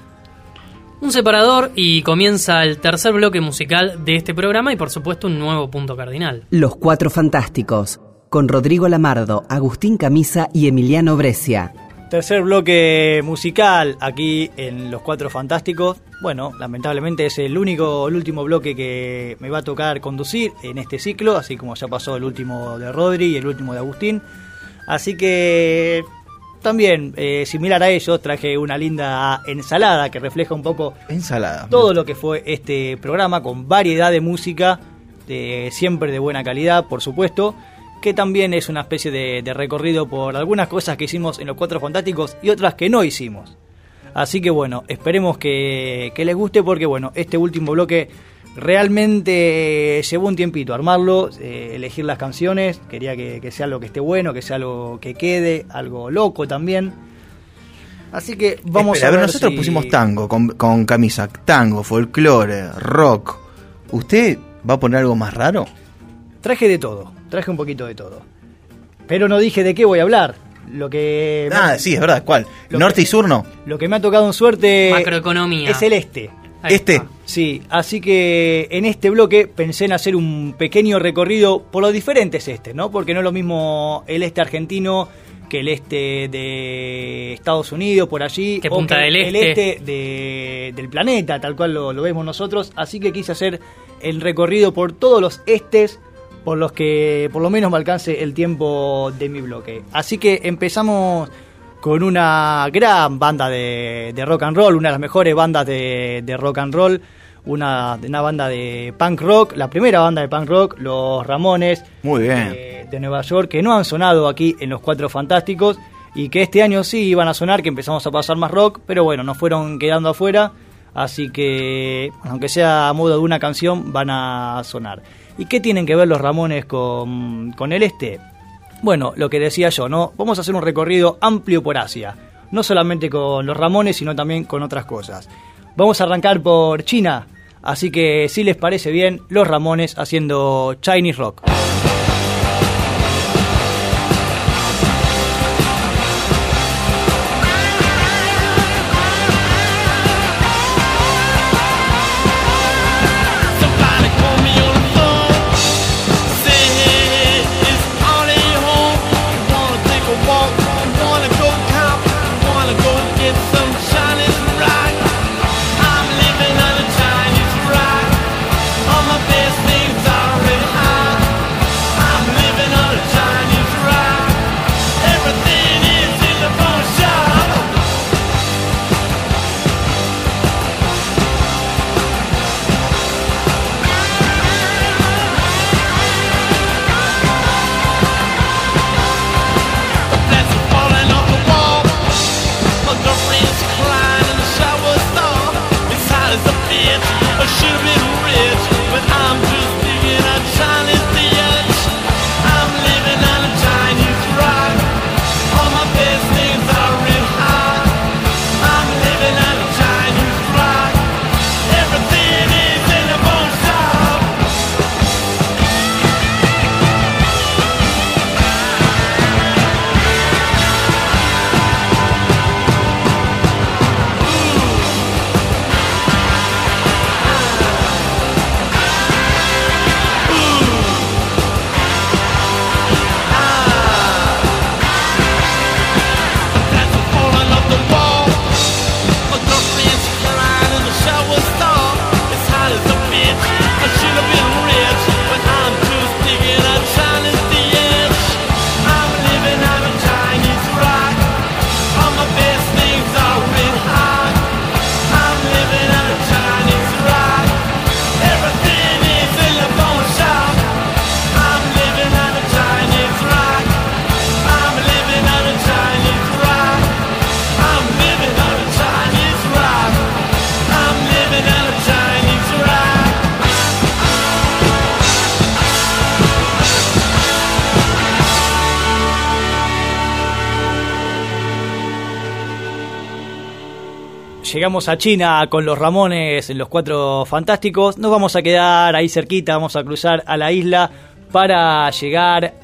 favor. Un separador y comienza el tercer bloque musical de este programa y por supuesto un nuevo punto cardinal. Los Cuatro Fantásticos, con Rodrigo Lamardo, Agustín Camisa y Emiliano Brescia. Tercer bloque musical aquí en Los Cuatro Fantásticos. Bueno, lamentablemente es el único, el último bloque que me va a tocar conducir en este ciclo, así como ya pasó el último de Rodri y el último de Agustín. Así que también, eh, similar a ellos, traje una linda ensalada que refleja un poco Ensalada. todo lo que fue este programa, con variedad de música, de, siempre de buena calidad, por supuesto, que también es una especie de, de recorrido por algunas cosas que hicimos en Los Cuatro Fantásticos y otras que no hicimos. Así que bueno, esperemos que, que les guste, porque bueno, este último bloque realmente llevó un tiempito armarlo, eh, elegir las canciones, quería que, que sea algo que esté bueno, que sea algo que quede, algo loco también. Así que vamos Espera, a ver, nosotros si- pusimos tango con, con camisa, tango, folclore, rock. ¿Usted va a poner algo más raro? Traje de todo, traje un poquito de todo. Pero no dije de qué voy a hablar. lo que... Ah, sí, es verdad, ¿cuál? ¿Norte que, y sur no? Lo que me ha tocado en suerte... Macroeconomía. Es el este. Ahí ¿Este? está. Sí, así que en este bloque pensé en hacer un pequeño recorrido por los diferentes estes, ¿no? Porque no es lo mismo el este argentino que el este de Estados Unidos, por allí, que o Punta que del el Este. este de, del planeta, tal cual lo, lo vemos nosotros. Así que quise hacer el recorrido por todos los estes, por los que por lo menos me alcance el tiempo de mi bloque. Así que empezamos con una gran banda de, de rock and roll, una de las mejores bandas de, de rock and roll, una, una banda de punk rock, la primera banda de punk rock, los Ramones. Muy bien. De, de Nueva York, que no han sonado aquí en Los Cuatro Fantásticos y que este año sí iban a sonar, que empezamos a pasar más rock, pero bueno, nos fueron quedando afuera, así que aunque sea a modo de una canción, van a sonar. ¿Y qué tienen que ver los Ramones con, con el este? Bueno, lo que decía yo, ¿no? Vamos a hacer un recorrido amplio por Asia, no solamente con los Ramones, sino también con otras cosas. Vamos a arrancar por China, así que si les parece bien, los Ramones haciendo Chinese Rock. Llegamos a China con los Ramones en Los Cuatro Fantásticos. Nos vamos a quedar ahí cerquita, vamos a cruzar a la isla para llegar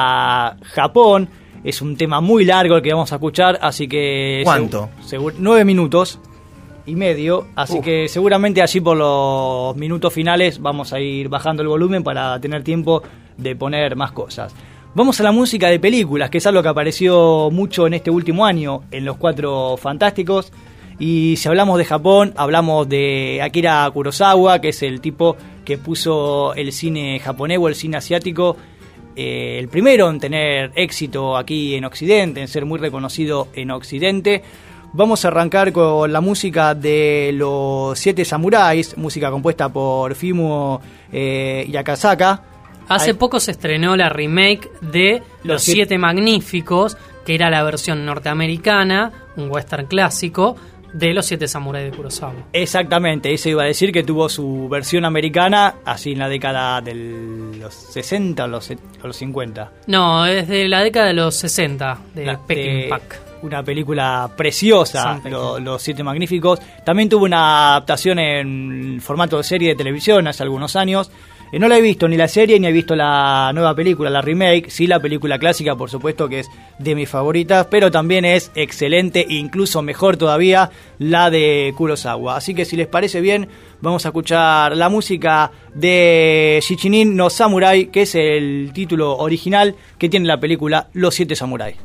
a Japón. Es un tema muy largo el que vamos a escuchar, así que... ¿Cuánto? Segu- nueve minutos y medio, así Uf. que seguramente allí por los minutos finales vamos a ir bajando el volumen para tener tiempo de poner más cosas. Vamos a la música de películas, que es algo que apareció mucho en este último año en Los Cuatro Fantásticos. Y si hablamos de Japón, hablamos de Akira Kurosawa, que es el tipo que puso el cine japonés o el cine asiático, eh, el primero en tener éxito aquí en Occidente, en ser muy reconocido en Occidente. Vamos a arrancar con la música de Los Siete Samuráis, música compuesta por Fumiya eh, Yakasaka. Hace Hay... poco se estrenó la remake de Los, Los Siete... Siete Magníficos, que era la versión norteamericana, un western clásico, de Los Siete Samuráis de Kurosawa. Exactamente, eso iba a decir, que tuvo su versión americana así en la década de los sesenta o los, los cincuenta. No, es de la década de los sesenta, de la, Peckinpah. Una película preciosa, lo, Los Siete Magníficos. También tuvo una adaptación en formato de serie de televisión hace algunos años. Eh, no la he visto ni la serie ni he visto la nueva película, la remake. Sí, la película clásica, por supuesto, que es de mis favoritas, pero también es excelente, incluso mejor todavía, la de Kurosawa. Así que si les parece bien, vamos a escuchar la música de Shichinin no Samurai, que es el título original que tiene la película Los Siete Samuráis.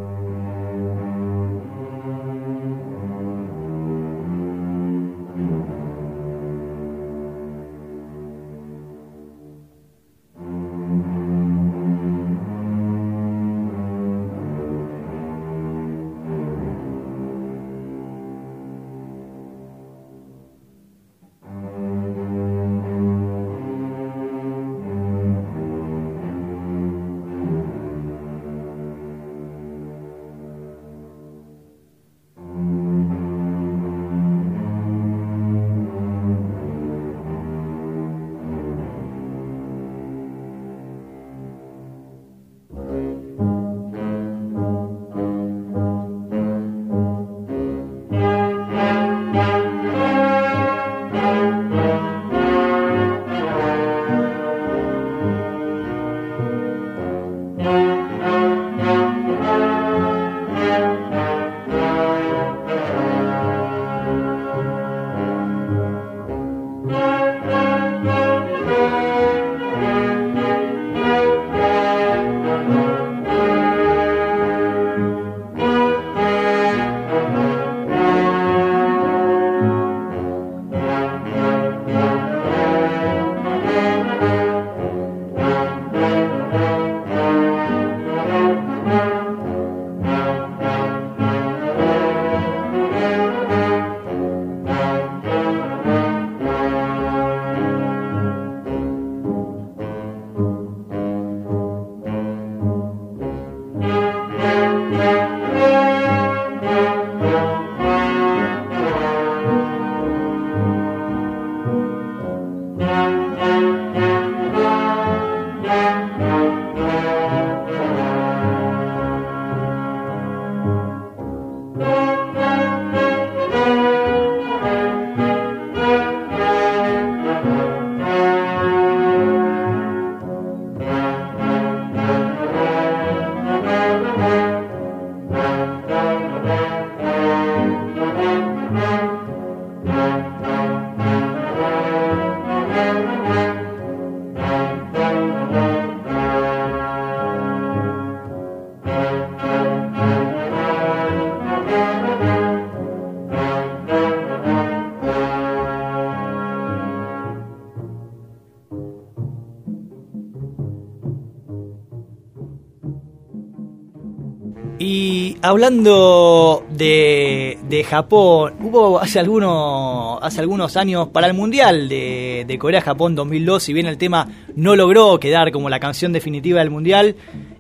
Y hablando de, de Japón, hubo hace algunos, hace algunos años para el Mundial de, de Corea-Japón dos mil dos, si bien el tema no logró quedar como la canción definitiva del Mundial,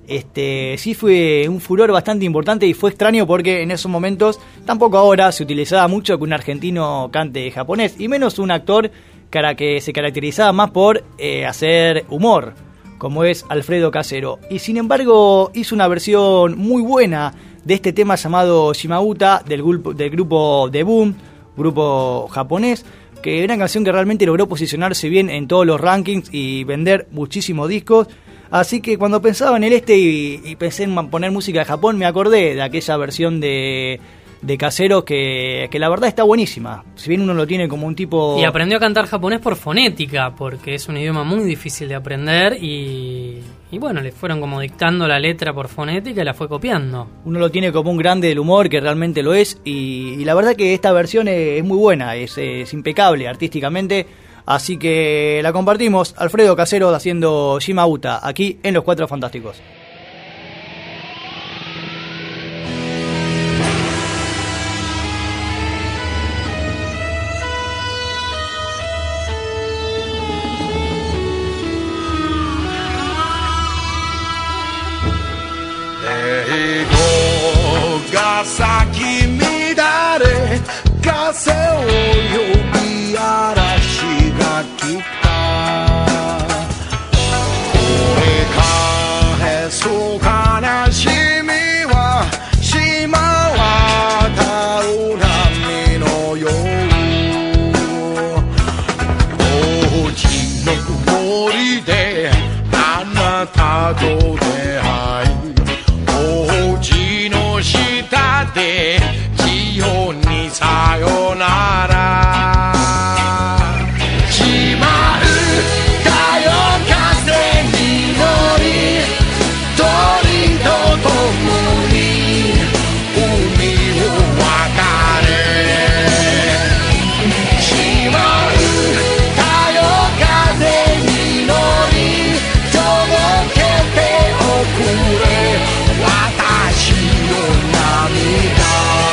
este sí fue un furor bastante importante y fue extraño porque en esos momentos, tampoco ahora, se utilizaba mucho que un argentino cante japonés, y menos un actor cara que se caracterizaba más por eh, hacer humor, como es Alfredo Casero. Y sin embargo hizo una versión muy buena de este tema llamado Shimauta del grupo, del grupo The Boom, grupo japonés, que era una canción que realmente logró posicionarse bien en todos los rankings y vender muchísimos discos. Así que cuando pensaba en el este y, y pensé en poner música de Japón, me acordé de aquella versión de... de Casero que, que la verdad está buenísima. Si bien uno lo tiene como un tipo... Y aprendió a cantar japonés por fonética, porque es un idioma muy difícil de aprender y, y bueno, le fueron como dictando la letra por fonética y la fue copiando. Uno lo tiene como un grande del humor, que realmente lo es, y, y la verdad que esta versión es, es muy buena, es, es impecable artísticamente, así que la compartimos. Alfredo Casero haciendo Shimauta, aquí en Los Cuatro Fantásticos. Nagasaki midare kase o yobi arashi ga kita Kore ka hesu kanashimi wa shima wa taru nami no you Oji no mori 後ではいお家の下で地方にさよならしまうだよ風に乗り鳥と共に海を渡れしまうだよ風に乗り届けておくれ私の涙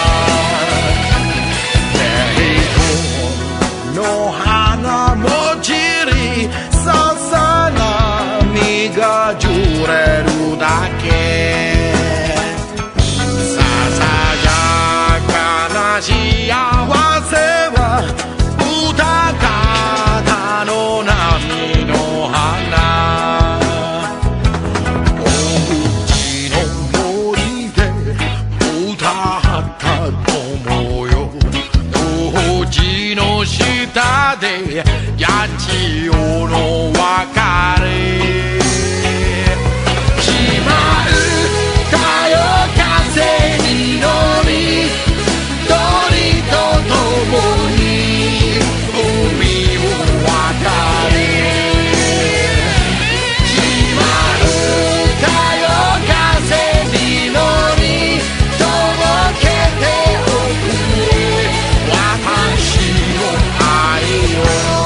レイコの花も散りささ波が揺れるだけささやかな幸せは歌方の波の花お家の森で歌った友よお家の下で八千代の別れしまうだよ風に乗り鳥と共に海を渡れしまうだよ風に乗り届けておくれ私の愛を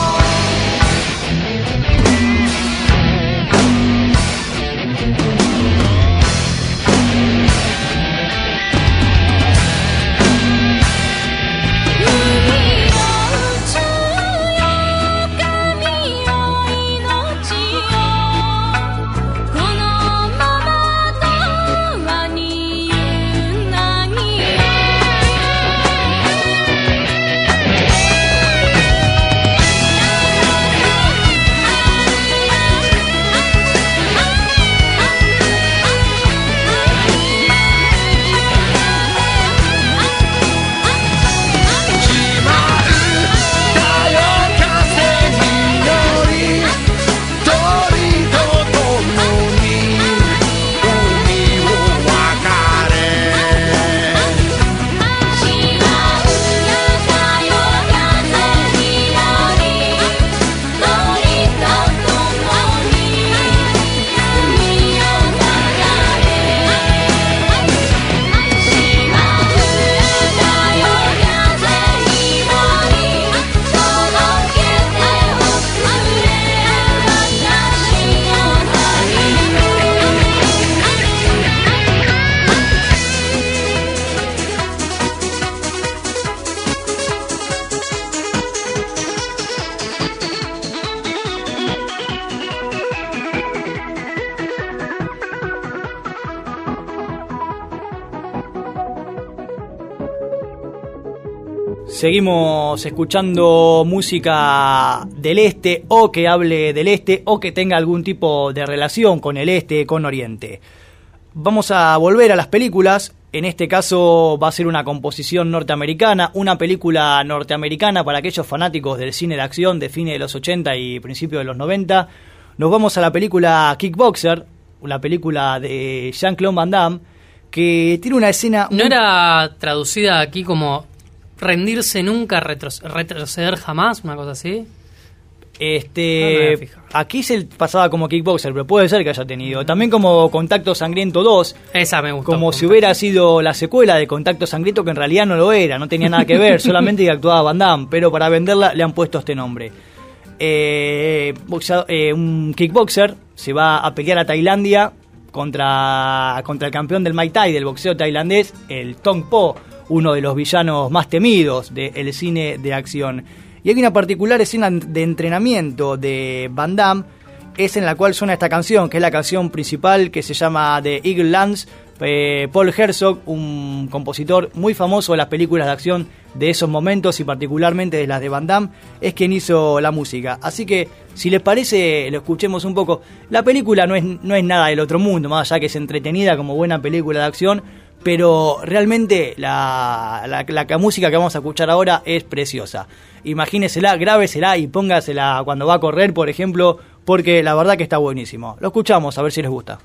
Seguimos escuchando música del este o que hable del este o que tenga algún tipo de relación con el este, con Oriente. Vamos a volver a las películas. En este caso va a ser una composición norteamericana, una película norteamericana para aquellos fanáticos del cine de acción de fines de los ochenta y principios de los noventa. Nos vamos a la película Kickboxer, una película de Jean-Claude Van Damme, que tiene una escena... ¿No era traducida aquí como rendirse nunca, retro- retroceder jamás, una cosa así? Este, no aquí se pasaba como Kickboxer, pero puede ser que haya tenido. También como Contacto Sangriento dos. Esa me gustó. Como si hubiera sido la secuela de Contacto Sangriento, que en realidad no lo era, no tenía nada que ver, solamente que actuaba Van Damme, pero para venderla le han puesto este nombre. Eh, boxeo, eh, un kickboxer se va a pelear a Tailandia contra, contra el campeón del Muay Thai, del boxeo tailandés, el Tong Po, uno de los villanos más temidos del cine de acción. Y hay una particular escena de entrenamiento de Van Damme, es en la cual suena esta canción, que es la canción principal, que se llama The Eagle Lance. Eh, Paul Herzog, un compositor muy famoso de las películas de acción de esos momentos y particularmente de las de Van Damme, es quien hizo la música. Así que, si les parece, lo escuchemos un poco. La película no es, no es nada del otro mundo, más allá que es entretenida como buena película de acción, pero realmente la, la, la, la música que vamos a escuchar ahora es preciosa. Imagínesela, grábesela y póngasela cuando va a correr, por ejemplo, porque la verdad que está buenísimo. Lo escuchamos, a ver si les gusta.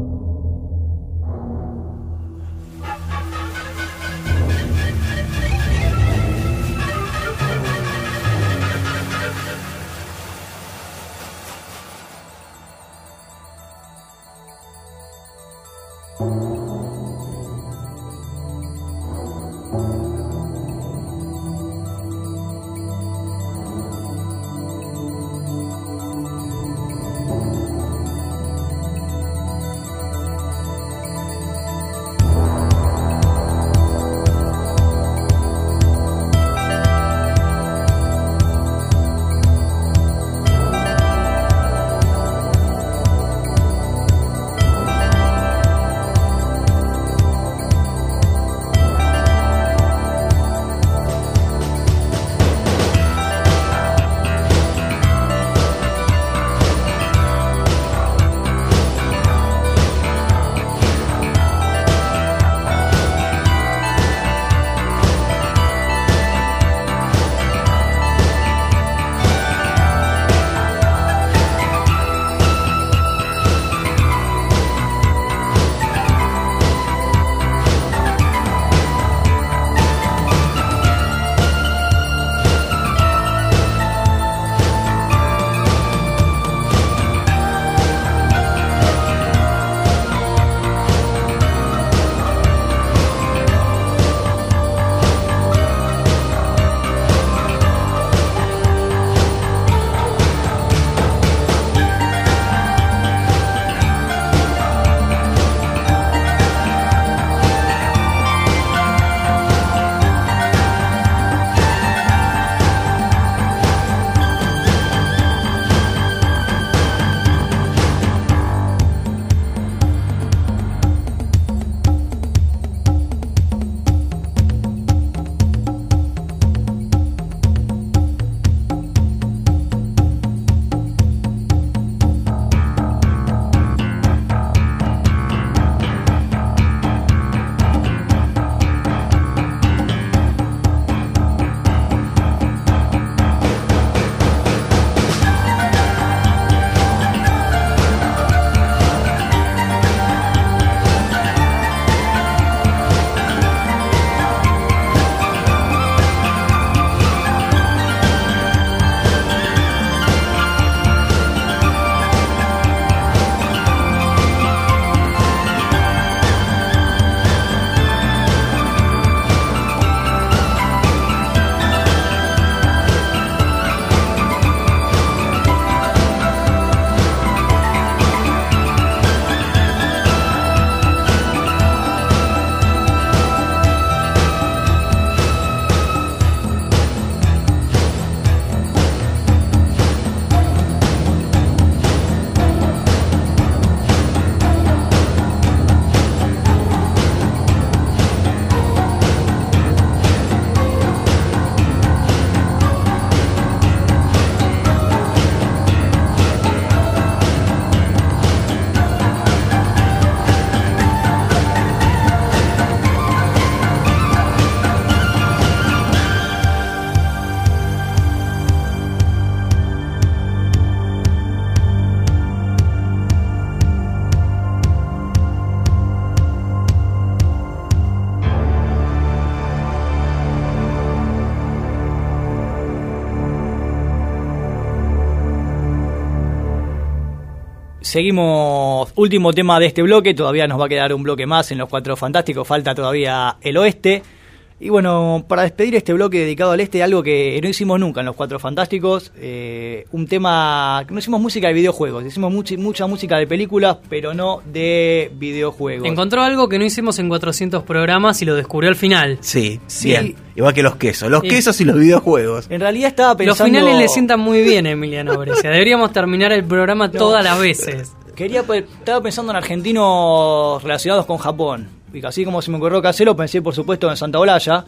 Seguimos, último tema de este bloque, todavía nos va a quedar un bloque más en los Cuatro Fantásticos, falta todavía el oeste. Y bueno, para despedir este bloque dedicado al este, algo que no hicimos nunca en los Cuatro Fantásticos, eh, un tema, no hicimos música de videojuegos, hicimos mucha, mucha música de películas, pero no de videojuegos. Encontró algo que no hicimos en cuatrocientos programas y lo descubrió al final. Sí, Sí. bien. Igual que los quesos, los Sí. quesos y los videojuegos. En realidad estaba Los pensando... finales le sientan muy bien a Emiliano Brescia. Deberíamos terminar el programa No. todas las veces. Quería, estaba pensando en argentinos relacionados con Japón. Y así como se me ocurrió que hacerlo, pensé por supuesto en Santa Olalla.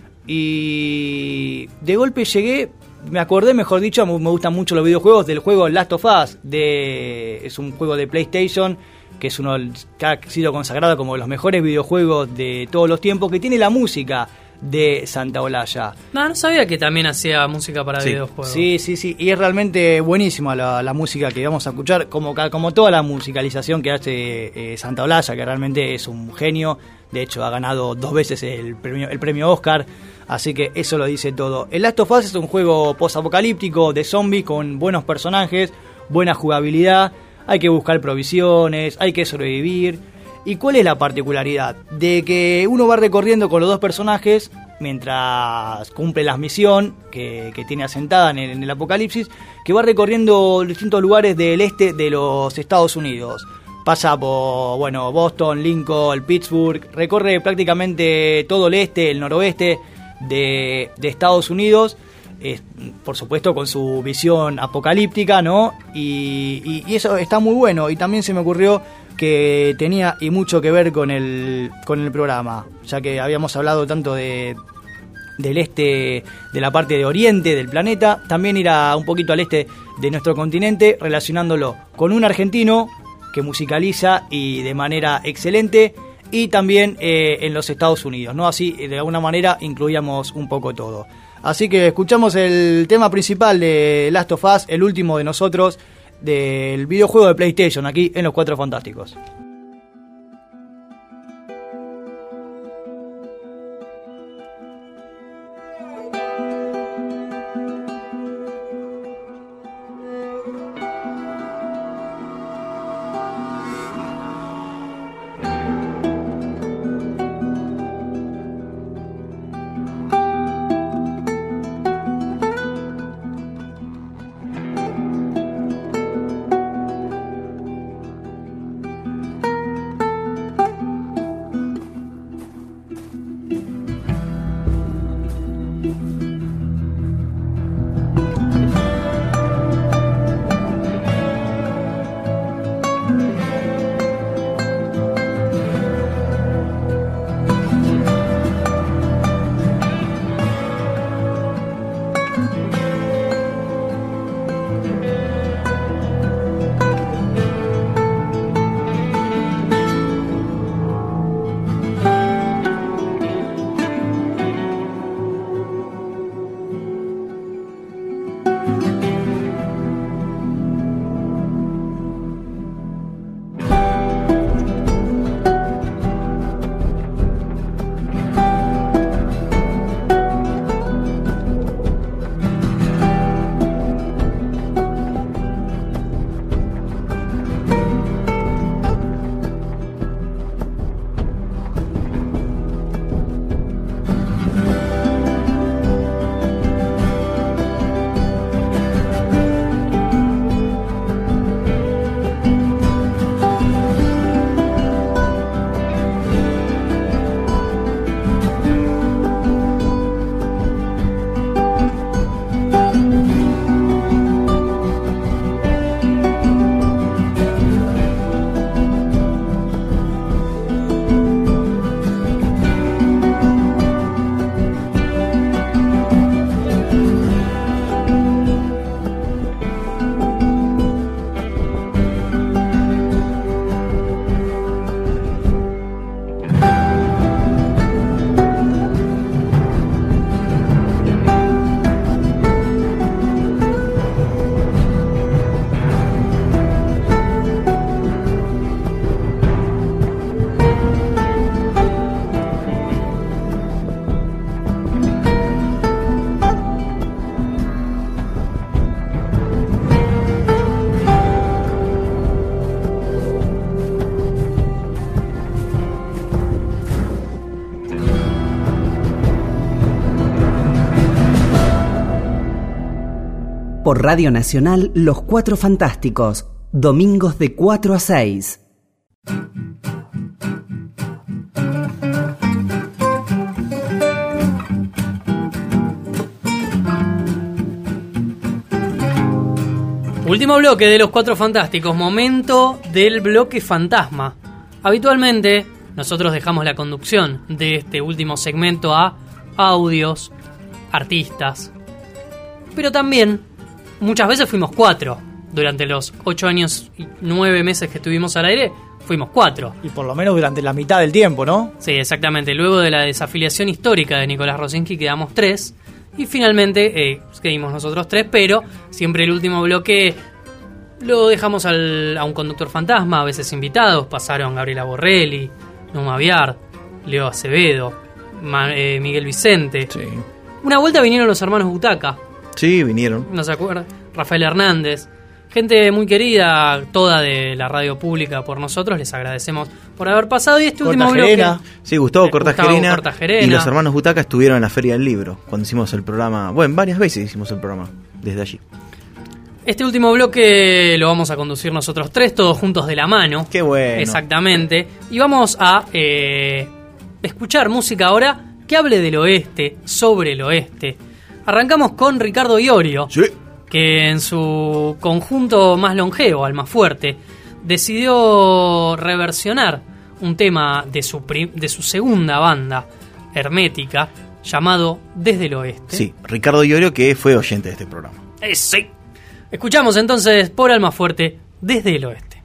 Y de golpe llegué, me acordé, mejor dicho, me gustan mucho los videojuegos, del juego Last of Us. De, es un juego de PlayStation, que es uno que ha sido consagrado como los mejores videojuegos de todos los tiempos, que tiene la música de Santa Olalla. No, no sabía que también hacía música para Sí. videojuegos. Sí, sí, sí, y es realmente buenísima la, la música que vamos a escuchar, como, ca- como toda la musicalización que hace eh, Santa Olalla, que realmente es un genio. De hecho, ha ganado dos veces el premio, el premio Oscar, así que eso lo dice todo. El Last of Us es un juego post-apocalíptico de zombies con buenos personajes, buena jugabilidad, hay que buscar provisiones, hay que sobrevivir. ¿Y cuál es la particularidad? De que uno va recorriendo con los dos personajes mientras cumple la misión que, que tiene asentada en el, en el apocalipsis, que va recorriendo distintos lugares del este de los Estados Unidos. Pasa por, bueno, Boston, Lincoln, Pittsburgh, recorre prácticamente todo el este, el noroeste de, de Estados Unidos, eh, por supuesto con su visión apocalíptica, ¿no? Y, y, y eso está muy bueno, y también se me ocurrió que tenía y mucho que ver con el, con el programa, ya que habíamos hablado tanto de del este, de la parte de oriente del planeta, también ir a un poquito al este de nuestro continente, relacionándolo con un argentino que musicaliza y de manera excelente, y también eh, en los Estados Unidos, ¿no? Así, de alguna manera, incluíamos un poco todo. Así que escuchamos el tema principal de Last of Us, el último de nosotros, del videojuego de PlayStation, aquí en Los Cuatro Fantásticos. Por Radio Nacional, Los Cuatro Fantásticos, domingos de cuatro a seis. Último bloque de Los Cuatro Fantásticos, momento del bloque fantasma. Habitualmente, nosotros dejamos la conducción de este último segmento a audios, artistas, pero también muchas veces fuimos cuatro. Durante los ocho años y nueve meses que estuvimos al aire, fuimos cuatro. Y por lo menos durante la mitad del tiempo, ¿no? Sí, exactamente. Luego de la desafiliación histórica de Nicolás Rosinski quedamos tres. Y finalmente eh, quedamos nosotros tres, pero siempre el último bloque lo dejamos al, a un conductor fantasma, a veces invitados. Pasaron Gabriela Borrelli, Numa Viar, Leo Acevedo, Ma, eh, Miguel Vicente. Sí. Una vuelta vinieron los hermanos Butaca. Sí, vinieron. ¿No se acuerdan? Rafael Hernández. Gente muy querida, toda de la radio pública por nosotros. Les agradecemos por haber pasado. Y este último bloque... Sí, Gustavo Eh, Cortagerena. Gustavo Cortagerena. Y los hermanos Butaca estuvieron en la Feria del Libro cuando hicimos el programa. Bueno, varias veces hicimos el programa desde allí. Este último bloque lo vamos a conducir nosotros tres, todos juntos de la mano. Qué bueno. Exactamente. Y vamos a eh, escuchar música ahora que hable del oeste, sobre el oeste. Arrancamos con Ricardo Iorio, sí, que en su conjunto más longevo, Almafuerte, decidió reversionar un tema de su, pri- de su segunda banda, Hermética, llamado Desde el Oeste. Sí, Ricardo Iorio, que fue oyente de este programa. Eh, sí. Escuchamos entonces por Almafuerte, Desde el Oeste.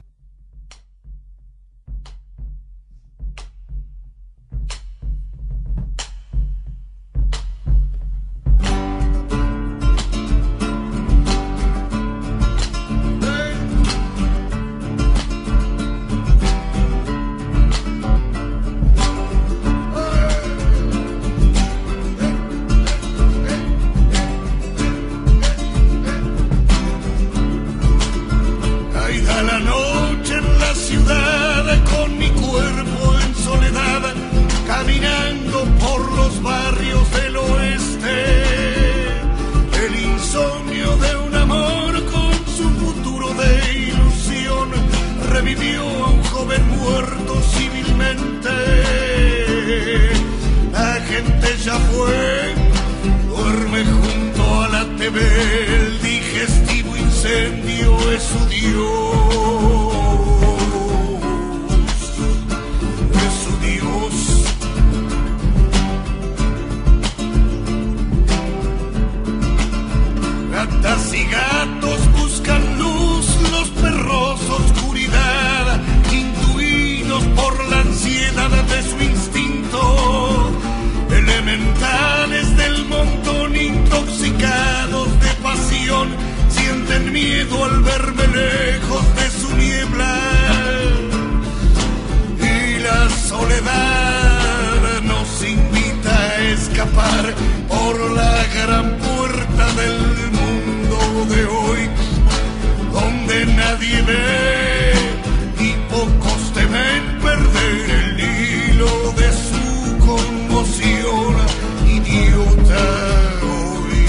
Caída la noche en la ciudad, con mi cuerpo en soledad, caminando por los barrios del oeste. El insomnio de un amor con su futuro de ilusión revivió a un joven muerto civilmente. La gente ya fue, duerme junto a la T V, el digestivo incendio es su Dios, es su Dios. Gatas y gatos buscan luz, los perros oscuridad, intuidos por la ansiedad de su instinto. Elementales del montón intoxicados de pasión, sienten miedo al verme lejos de su niebla. Y la soledad nos invita a escapar por la gran puerta del mundo de hoy, donde nadie ve y pocos temen perder el hilo de su conmoción idiota hoy.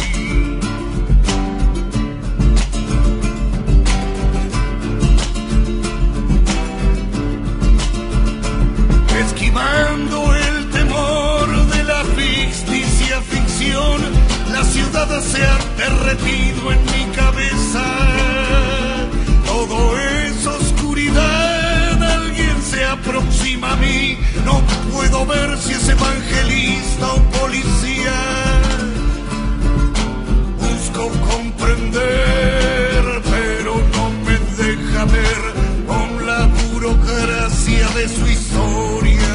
Esquivando el temor de la ficticia ficción, la ciudad se ha derretido en mi cabeza. Todo es oscuridad, alguien se aproxima a mí, no puedo ver si es evangelista o policía. Busco comprender, pero no me deja ver con la burocracia de su historia,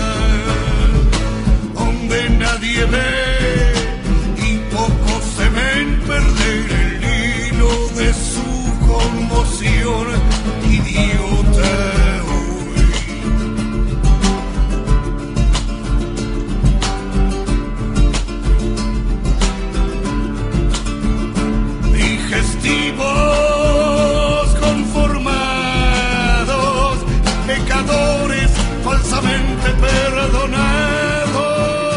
donde nadie ve y pocos temen perder el hilo de su conmoción idiota. Digestivos conformados, pecadores falsamente perdonados.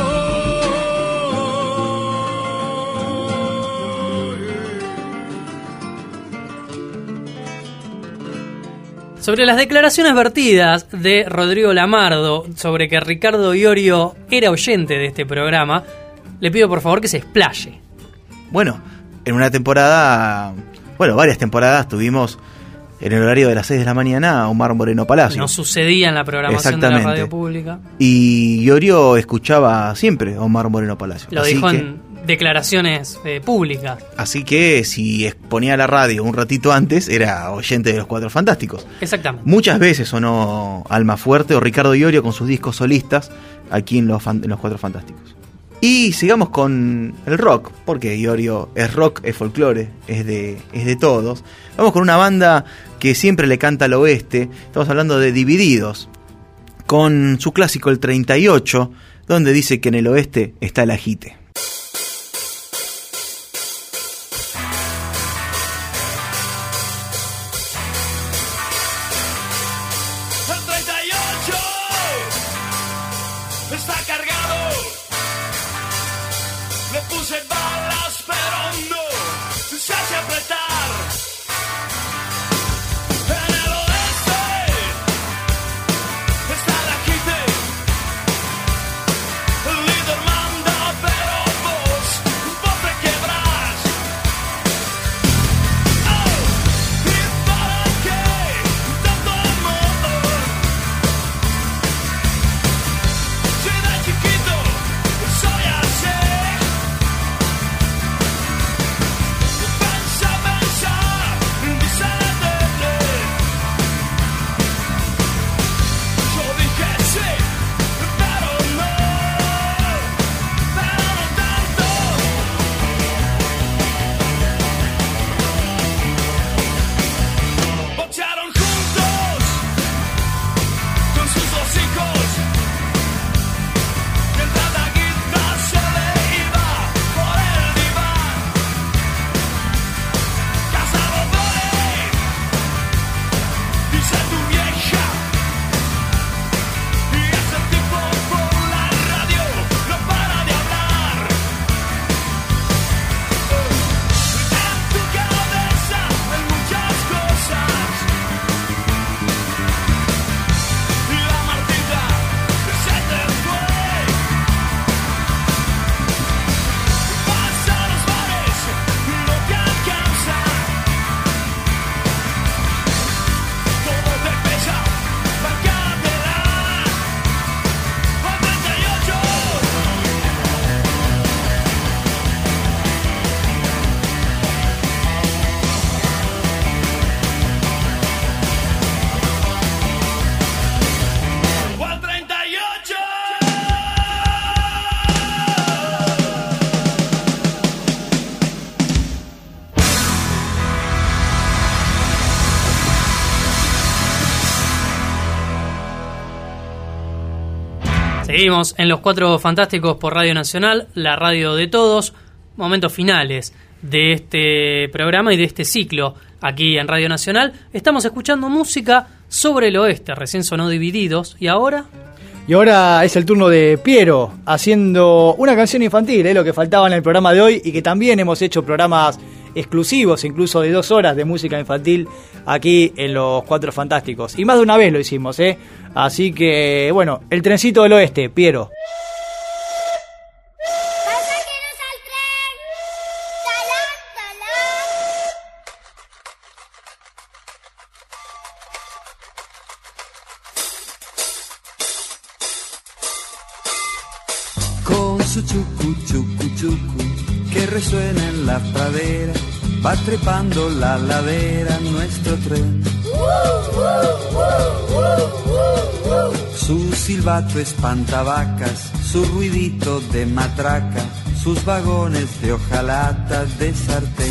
Sobre las declaraciones vertidas de Rodrigo Lamardo sobre que Ricardo Iorio era oyente de este programa, le pido por favor que se explaye. Bueno, en una temporada, bueno, varias temporadas tuvimos en el horario de las seis de la mañana a Omar Moreno Palacio. No sucedía en la programación de la radio pública. Y Iorio escuchaba siempre a Omar Moreno Palacio. Lo Así dijo que, en declaraciones eh, públicas. Así que si exponía la radio un ratito antes, era oyente de los Cuatro Fantásticos. Exactamente. Muchas veces sonó Almafuerte o Ricardo Iorio con sus discos solistas aquí en los, fan, en los Cuatro Fantásticos. Y sigamos con el rock, porque Iorio es rock, es folclore, es de, es de todos. Vamos con una banda que siempre le canta al oeste. Estamos hablando de Divididos, con su clásico el treinta y ocho, donde dice que en el oeste está el ajite. El treinta y ocho está cargado. Le puse balas, pero no se hace apretar. En el oeste está el ajite. El líder manda, pero vos, vos te quebrás. Oh, ¿y para qué tanto amor? Si de chiquito soy así. Pensa, pensa, dice la tele. Yo dije sí, pero no, pero no tanto. Boxearon juntos con sus dos hijos. Mientras la guita se le iba por el diván. Casado voy, dice tu vieja. Y ese tipo por la radio no para de hablar. En tu cabeza hay muchas cosas. Y la Martita se te fue. Vas a los bares, no te alcanza. Todo te pesa, bancátela. Al treinta y ocho. O al treinta y ocho. Seguimos en Los Cuatro Fantásticos por Radio Nacional, la radio de todos. Momentos finales de este programa y de este ciclo aquí en Radio Nacional. Estamos escuchando música sobre el oeste, recién sonó Divididos, y ahora... Y ahora es el turno de Piero, haciendo una canción infantil, ¿eh? Lo que faltaba en el programa de hoy, y que también hemos hecho programas exclusivos, incluso de dos horas de música infantil aquí en Los Cuatro Fantásticos. Y más de una vez lo hicimos, ¿eh? Así que, bueno, El Trencito del Oeste, Piero. Con su chucu, chucu, chucu, que resuena en la pradera, va trepando la ladera nuestro tren. Su silbato espanta vacas, su ruidito de matraca, sus vagones de hojalata de sartén.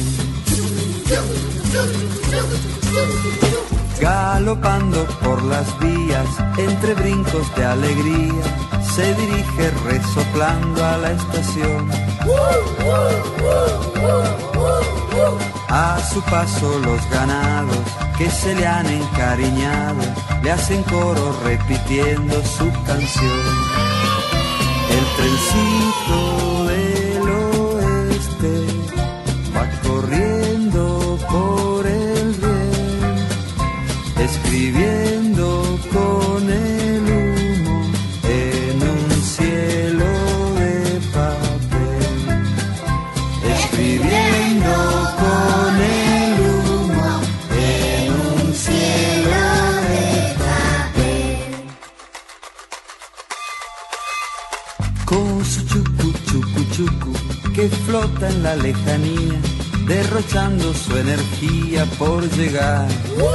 Galopando por las vías, entre brincos de alegría, se dirige resoplando a la estación. A su paso los ganados que se le han encariñado le hacen coro repitiendo su canción. El trencito del oeste va corriendo por el riel, escribiendo con el humo en un cielo de papel, escribiendo con el humo en un cielo de papel. Con su chucu chucu flota en la lejanía, derrochando su energía por llegar.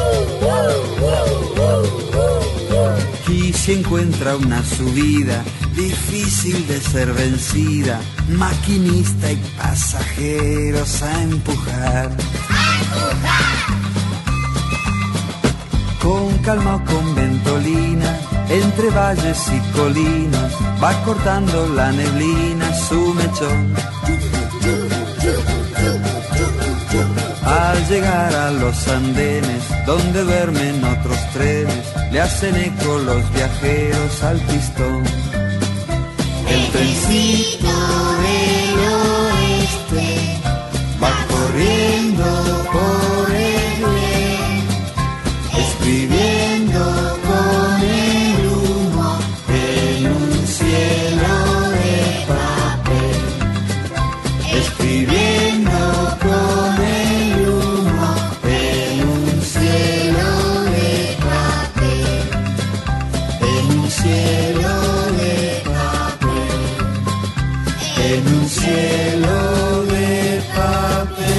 Y si encuentra una subida difícil de ser vencida, maquinista y pasajeros a empujar. Con calma o con ventolina, entre valles y colinas, va cortando la neblina su mechón. Al llegar a los andenes, donde duermen otros trenes, le hacen eco los viajeros al pistón. El trencito del oeste va corriendo por el bien, escribiendo con el humo en un cielo de papel, escribiendo con el humo en un cielo de papel, en un cielo de papel, en un cielo de papel.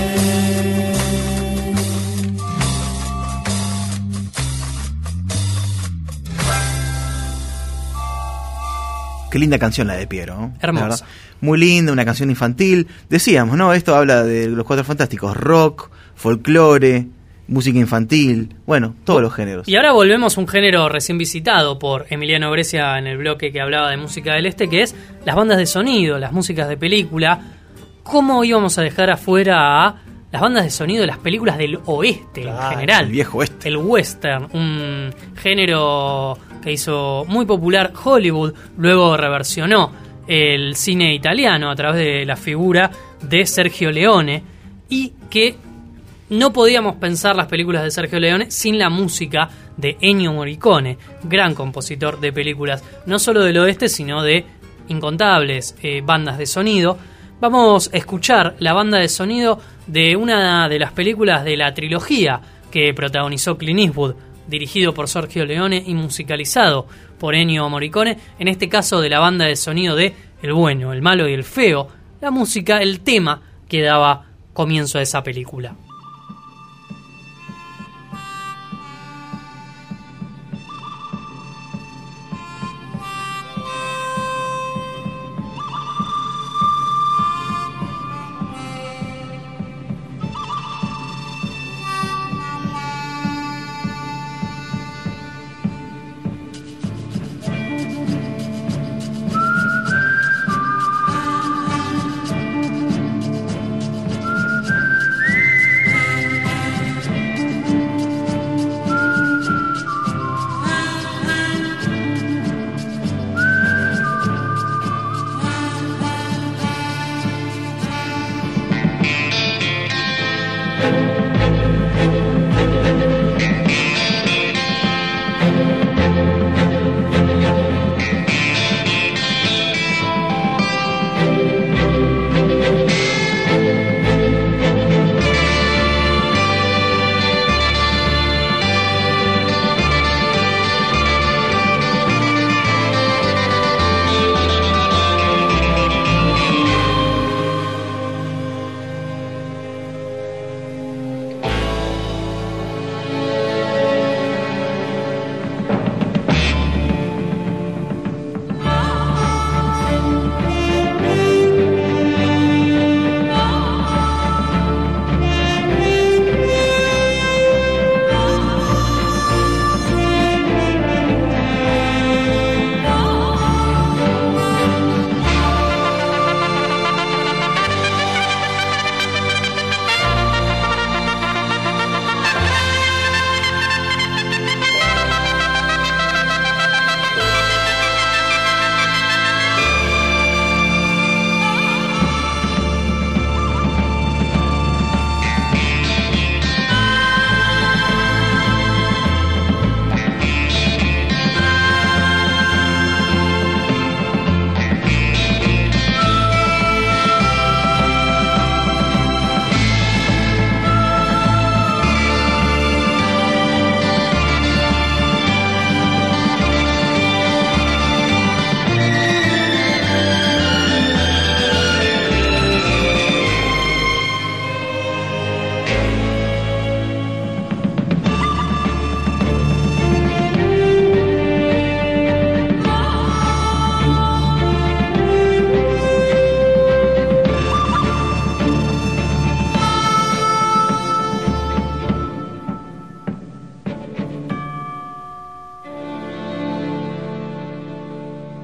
Qué linda canción la de Piero, ¿no? Hermosa. Muy linda, una canción infantil. Decíamos, ¿no? Esto habla de los Cuatro Fantásticos. Rock, folclore, música infantil, bueno, todos los géneros. Y ahora volvemos a un género recién visitado por Emiliano Brescia en el bloque que hablaba de música del este, que es las bandas de sonido, las músicas de película. ¿Cómo íbamos a dejar afuera a las bandas de sonido de las películas del oeste en Ah, general? el viejo oeste. El western, un género que hizo muy popular Hollywood, luego reversionó el cine italiano a través de la figura de Sergio Leone, y que no podíamos pensar las películas de Sergio Leone sin la música de Ennio Morricone, gran compositor de películas no solo del oeste, sino de incontables eh, bandas de sonido. Vamos a escuchar la banda de sonido de una de las películas de la trilogía que protagonizó Clint Eastwood, dirigido por Sergio Leone y musicalizado por Ennio Morricone, en este caso de la banda de sonido de El bueno, el malo y el feo, la música, el tema que daba comienzo a esa película.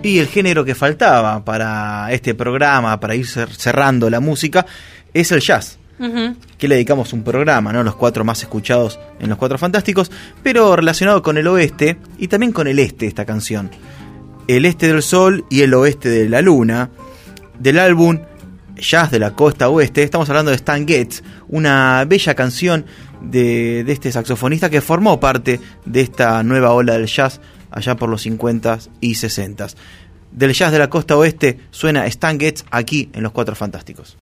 Y el género que faltaba para este programa, para ir cerrando la música, es el jazz. Uh-huh. Que le dedicamos un programa, ¿no? Los cuatro más escuchados en Los Cuatro Fantásticos, pero relacionado con el oeste y también con el este, esta canción. El este del sol y el oeste de la luna, del álbum Jazz de la Costa Oeste. Estamos hablando de Stan Getz, una bella canción de, de este saxofonista que formó parte de esta nueva ola del jazz allá por los cincuentas y sesentas. Del jazz de la Costa Oeste suena Stan Getz aquí en Los Cuatro Fantásticos.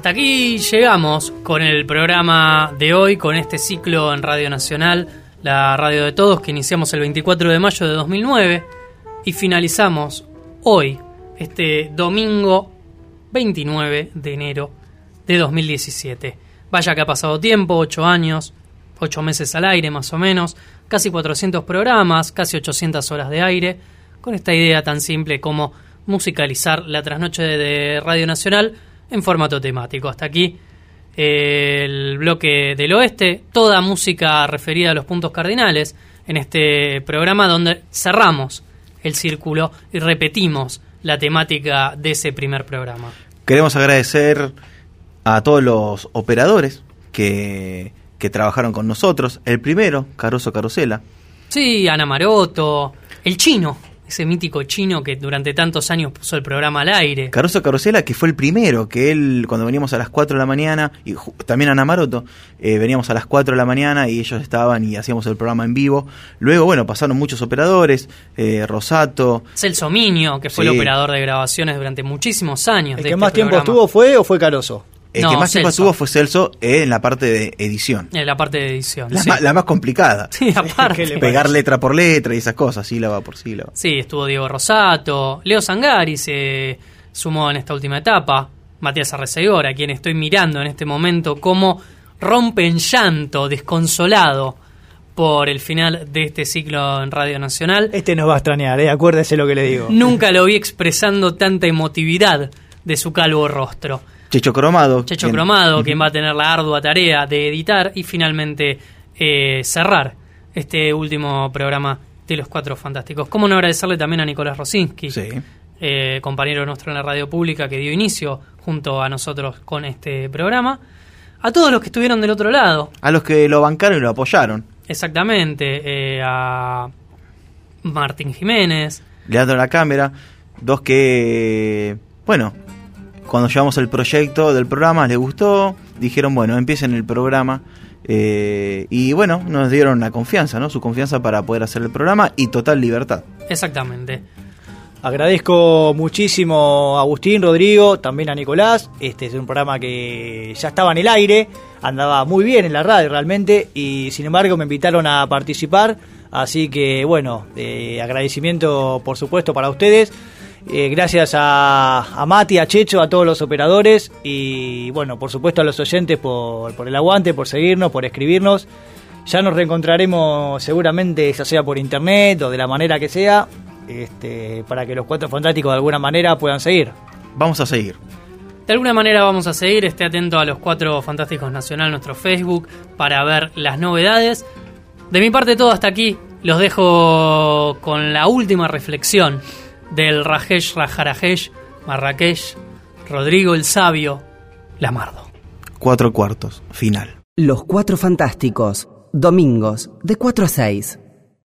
Hasta aquí llegamos con el programa de hoy, con este ciclo en Radio Nacional, la radio de todos, que iniciamos el veinticuatro de mayo de dos mil nueve y finalizamos hoy, este domingo veintinueve de enero de dos mil diecisiete. Vaya que ha pasado tiempo, ocho años, ocho meses al aire más o menos, casi cuatrocientos programas, casi ochocientas horas de aire, con esta idea tan simple como musicalizar la trasnoche de Radio Nacional en formato temático. Hasta aquí eh, el bloque del oeste, toda música referida a los puntos cardinales en este programa donde cerramos el círculo y repetimos la temática de ese primer programa. Queremos agradecer a todos los operadores que, que trabajaron con nosotros. El primero, Caruso Carosela. Sí, Ana Maroto, el chino. Ese mítico chino que durante tantos años puso el programa al aire. Caruso Carosela, que fue el primero, que él, cuando veníamos a las cuatro de la mañana, y también Ana Maroto, eh, veníamos a las cuatro de la mañana y ellos estaban y hacíamos el programa en vivo. Luego, bueno, pasaron muchos operadores, eh, Rosato. Celso Miño, que fue sí. el operador de grabaciones durante muchísimos años. ¿El de que este más tiempo programa. estuvo fue o fue Caroso? El no, que más tiempo Celso. estuvo fue Celso eh, en la parte de edición. En la parte de edición, La, sí. ma- la más complicada. Sí, aparte. Pegar letra por letra y esas cosas, sílaba por sílaba. Sí, estuvo Diego Rosato, Leo Sangari se sumó en esta última etapa, Matías Arrecegor, a quien estoy mirando en este momento cómo rompe en llanto, desconsolado por el final de este ciclo en Radio Nacional. Este nos va a extrañar, ¿eh? Acuérdese lo que le digo. Nunca lo vi expresando tanta emotividad de su calvo rostro. Checho Cromado. Checho quien- Cromado, Ujú. quien va a tener la ardua tarea de editar y finalmente eh, cerrar este último programa de Los Cuatro Fantásticos. ¿Cómo no agradecerle también a Nicolás Rosinski, Sí. eh, compañero nuestro en la radio pública que dio inicio junto a nosotros con este programa? A todos los que estuvieron del otro lado, A los que lo bancaron y lo apoyaron. exactamente, eh, a Martín Jiménez, Leandro La Cámara, dos que, bueno, cuando llevamos el proyecto del programa les gustó, dijeron, bueno, empiecen el programa, eh, y bueno, nos dieron la confianza, ¿no? Su confianza para poder hacer el programa y total libertad. exactamente. Agradezco muchísimo a Agustín, Rodrigo, también a Nicolás. Este es un programa que ya estaba en el aire, andaba muy bien en la radio realmente, y sin embargo me invitaron a participar. Así que bueno, eh, agradecimiento por supuesto para ustedes. Eh, gracias a, a Mati, a Checho, a todos los operadores y bueno, por supuesto a los oyentes por, por el aguante, por seguirnos, por escribirnos. Ya nos reencontraremos seguramente, ya sea por internet o de la manera que sea, este, para que los Cuatro Fantásticos de alguna manera puedan seguir. Vamos a seguir. De alguna manera vamos a seguir, esté atento a Los Cuatro Fantásticos Nacional, nuestro Facebook, para ver las novedades. De mi parte todo hasta aquí, los dejo con la última reflexión del Rajesh Rajarajesh Marrakech, Rodrigo el Sabio, Lamardo. Cuatro cuartos, final. Los Cuatro Fantásticos, domingos de cuatro a seis.